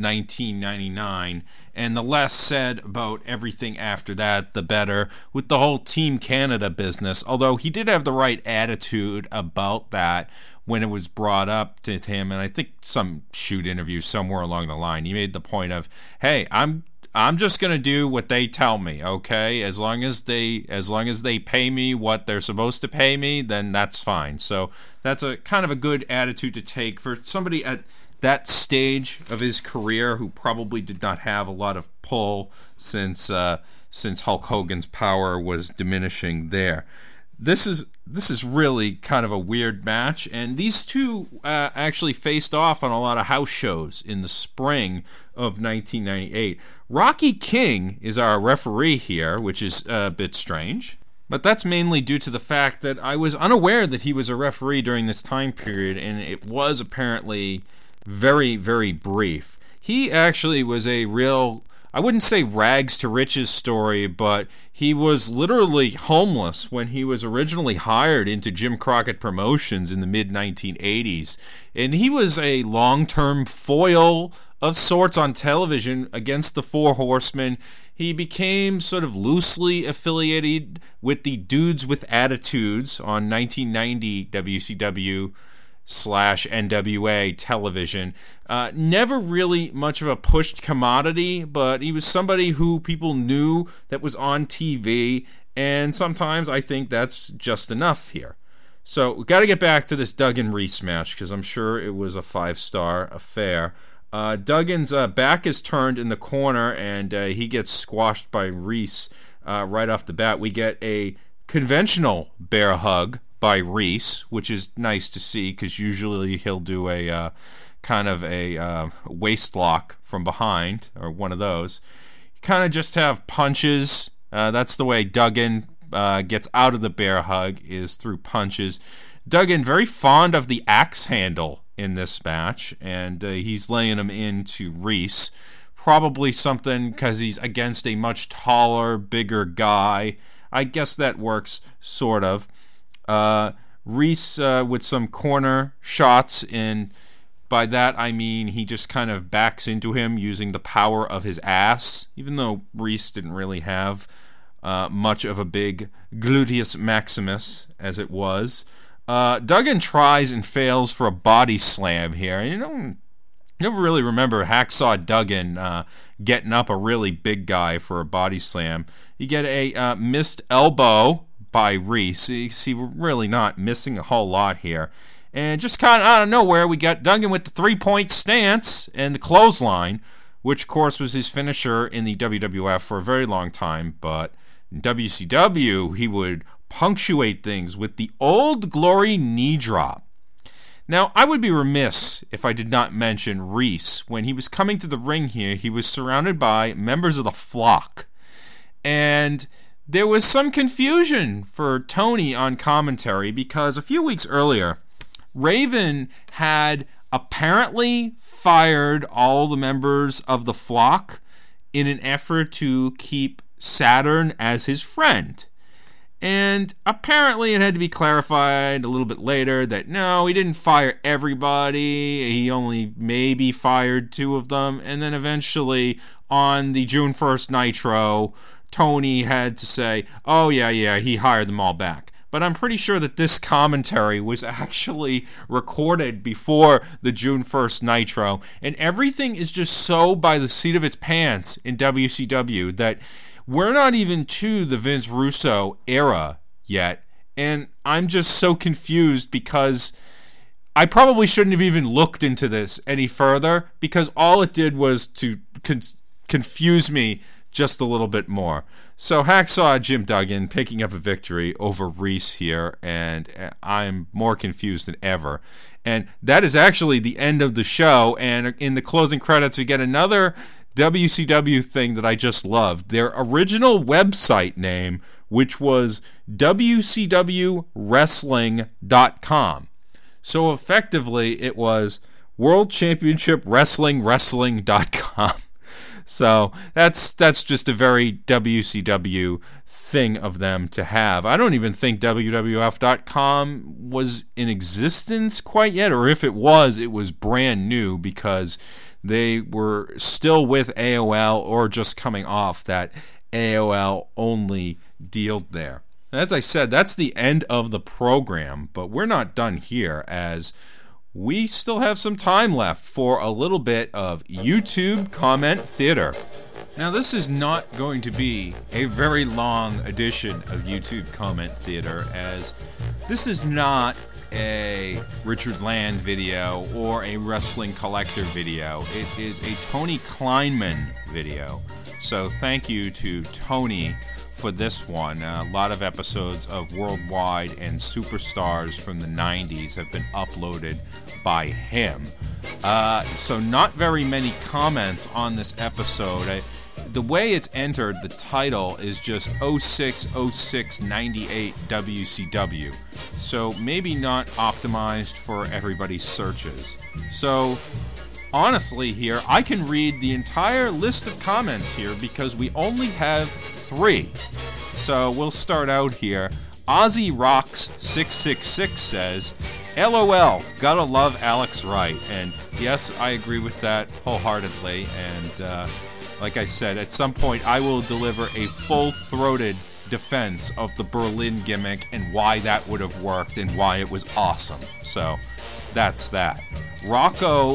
1999. And the less said about everything after that, the better, with the whole Team Canada business. Although he did have the right attitude about that when it was brought up to him, and I think some shoot interview somewhere along the line, he made the point of, hey, I'm just going to do what they tell me, okay? As long as they pay me what they're supposed to pay me, then that's fine. So that's a kind of a good attitude to take for somebody at that stage of his career who probably did not have a lot of pull since Hulk Hogan's power was diminishing there. This is really kind of a weird match, and these two actually faced off on a lot of house shows in the spring of 1998. Rocky King is our referee here, which is a bit strange, but that's mainly due to the fact that I was unaware that he was a referee during this time period, and it was apparently very, very brief. He actually was a real, I wouldn't say rags to riches story, but he was literally homeless when he was originally hired into Jim Crockett Promotions in the mid-1980s. And he was a long-term foil of sorts on television against the Four Horsemen. He became sort of loosely affiliated with the Dudes with Attitudes on 1990 WCW /NWA television. Never really much of a pushed commodity, but he was somebody who people knew that was on TV, and sometimes I think that's just enough here. So we got to get back to this Duggan Reese match, because I'm sure it was a 5-star affair. Duggan's back is turned in the corner, and he gets squashed by Reese right off the bat. We get a conventional bear hug by Reese, which is nice to see, because usually he'll do a kind of a waist lock from behind, or one of those. You kind of just have punches. That's the way Duggan gets out of the bear hug, is through punches. Duggan very fond of the axe handle in this match, and he's laying him into Reese. Probably something because he's against a much taller, bigger guy. I guess that works, sort of. Reese with some corner shots, and by that I mean he just kind of backs into him using the power of his ass, even though Reese didn't really have much of a big gluteus maximus as it was. Duggan tries and fails for a body slam here, and you never really remember Hacksaw Duggan getting up a really big guy for a body slam. You get a missed elbow by Reese. You see, we're really not missing a whole lot here. And just kind of out of nowhere, we got Duggan with the 3-point stance and the clothesline, which, of course, was his finisher in the WWF for a very long time. But in WCW, he would punctuate things with the Old Glory knee drop. Now, I would be remiss if I did not mention Reese. When he was coming to the ring here, he was surrounded by members of the Flock. And there was some confusion for Tony on commentary, because a few weeks earlier, Raven had apparently fired all the members of the Flock in an effort to keep Saturn as his friend. And apparently it had to be clarified a little bit later that no, he didn't fire everybody. He only maybe fired 2 of them. And then eventually on the June 1st Nitro, Tony had to say, oh, yeah, he hired them all back. But I'm pretty sure that this commentary was actually recorded before the June 1st Nitro, and everything is just so by the seat of its pants in WCW that we're not even to the Vince Russo era yet, and I'm just so confused because I probably shouldn't have even looked into this any further, because all it did was to confuse me just a little bit more. So Hacksaw Jim Duggan picking up a victory over Reese here, and I'm more confused than ever. And that is actually the end of the show, and in the closing credits we get another WCW thing that I just loved. Their original website name, which was WCWWrestling.com. So effectively it was World Championship Wrestling.com. So that's just a very WCW thing of them to have. I don't even think WWF.com was in existence quite yet, or if it was brand new because they were still with AOL or just coming off that AOL only deal there. As I said, that's the end of the program, but we're not done here, as we still have some time left for a little bit of YouTube Comment Theater. Now, this is not going to be a very long edition of YouTube Comment Theater, as this is not a Richard Land video or a Wrestling Collector video. It is a Tony Kleinman video. So thank you to Tony for this one. A lot of episodes of Worldwide and Superstars from the 90s have been uploaded by him. So not very many comments on this episode. The way it's entered, the title is just 060698 WCW. So maybe not optimized for everybody's searches. So honestly here, I can read the entire list of comments here because we only have 3. So we'll start out here. Ozzy Rocks 666 says, LOL, gotta love Alex Wright. And yes, I agree with that wholeheartedly. And like I said, at some point I will deliver a full-throated defense of the Berlin gimmick and why that would have worked and why it was awesome. So that's that. Rocco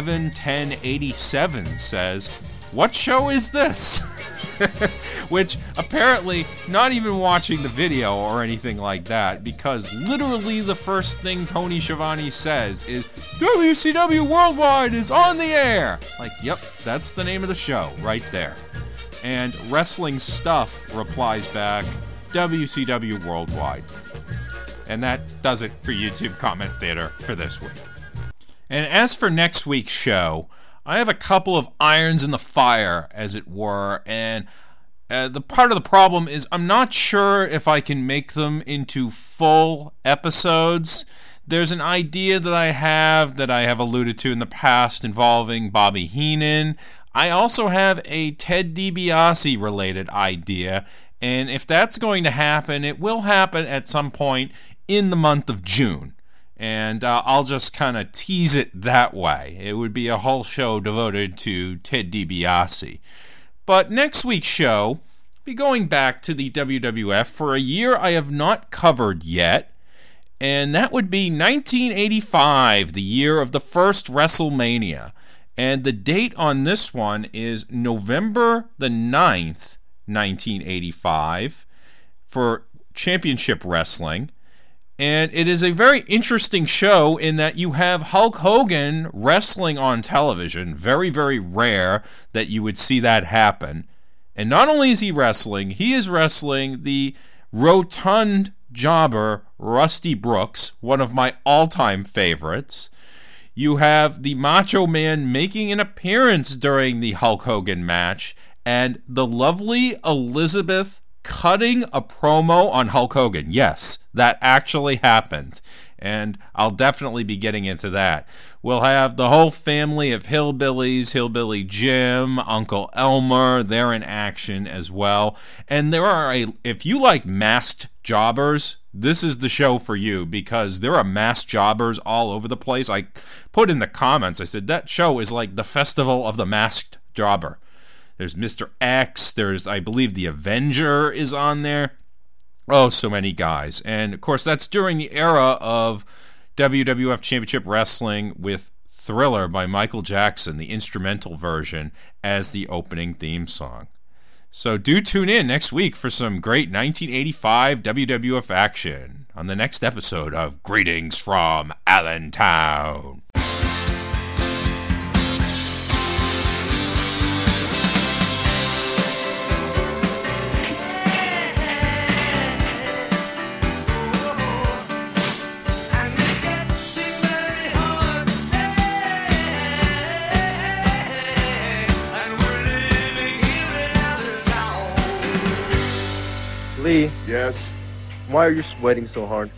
111087 says, what show is this? Which apparently not even watching the video or anything like that, because literally the first thing Tony Schiavone says is WCW Worldwide is on the air. Like, yep, that's the name of the show right there. And Wrestling Stuff replies back, WCW Worldwide. And that does it for YouTube Comment Theater for this week. And as for next week's show, I have a couple of irons in the fire, as it were, and the part of the problem is I'm not sure if I can make them into full episodes. There's an idea that I have alluded to in the past involving Bobby Heenan. I also have a Ted DiBiase related idea, and if that's going to happen, it will happen at some point in the month of June. And I'll just kind of tease it that way. It would be a whole show devoted to Ted DiBiase. But next week's show will be going back to the WWF for a year I have not covered yet. And that would be 1985, the year of the first WrestleMania. And the date on this one is November the 9th, 1985, for Championship Wrestling. And it is a very interesting show in that you have Hulk Hogan wrestling on television. Very, very rare that you would see that happen. And not only is he is wrestling the rotund jobber Rusty Brooks, one of my all-time favorites. You have the Macho Man making an appearance during the Hulk Hogan match, and the lovely Elizabeth cutting a promo on Hulk Hogan. Yes, that actually happened, and I'll definitely be getting into that. We'll have the whole family of hillbillies, Hillbilly Jim, Uncle Elmer, they're in action as well. And if you like masked jobbers, this is the show for you, because there are masked jobbers all over the place. I put in the comments, I said, that show is like the Festival of the Masked Jobber. There's Mr. X. There's, I believe, the Avenger is on there. Oh, so many guys. And, of course, that's during the era of WWF Championship Wrestling with Thriller by Michael Jackson, the instrumental version, as the opening theme song. So do tune in next week for some great 1985 WWF action on the next episode of Greetings from Allentown. Lee. Yes? Why are you sweating so hard?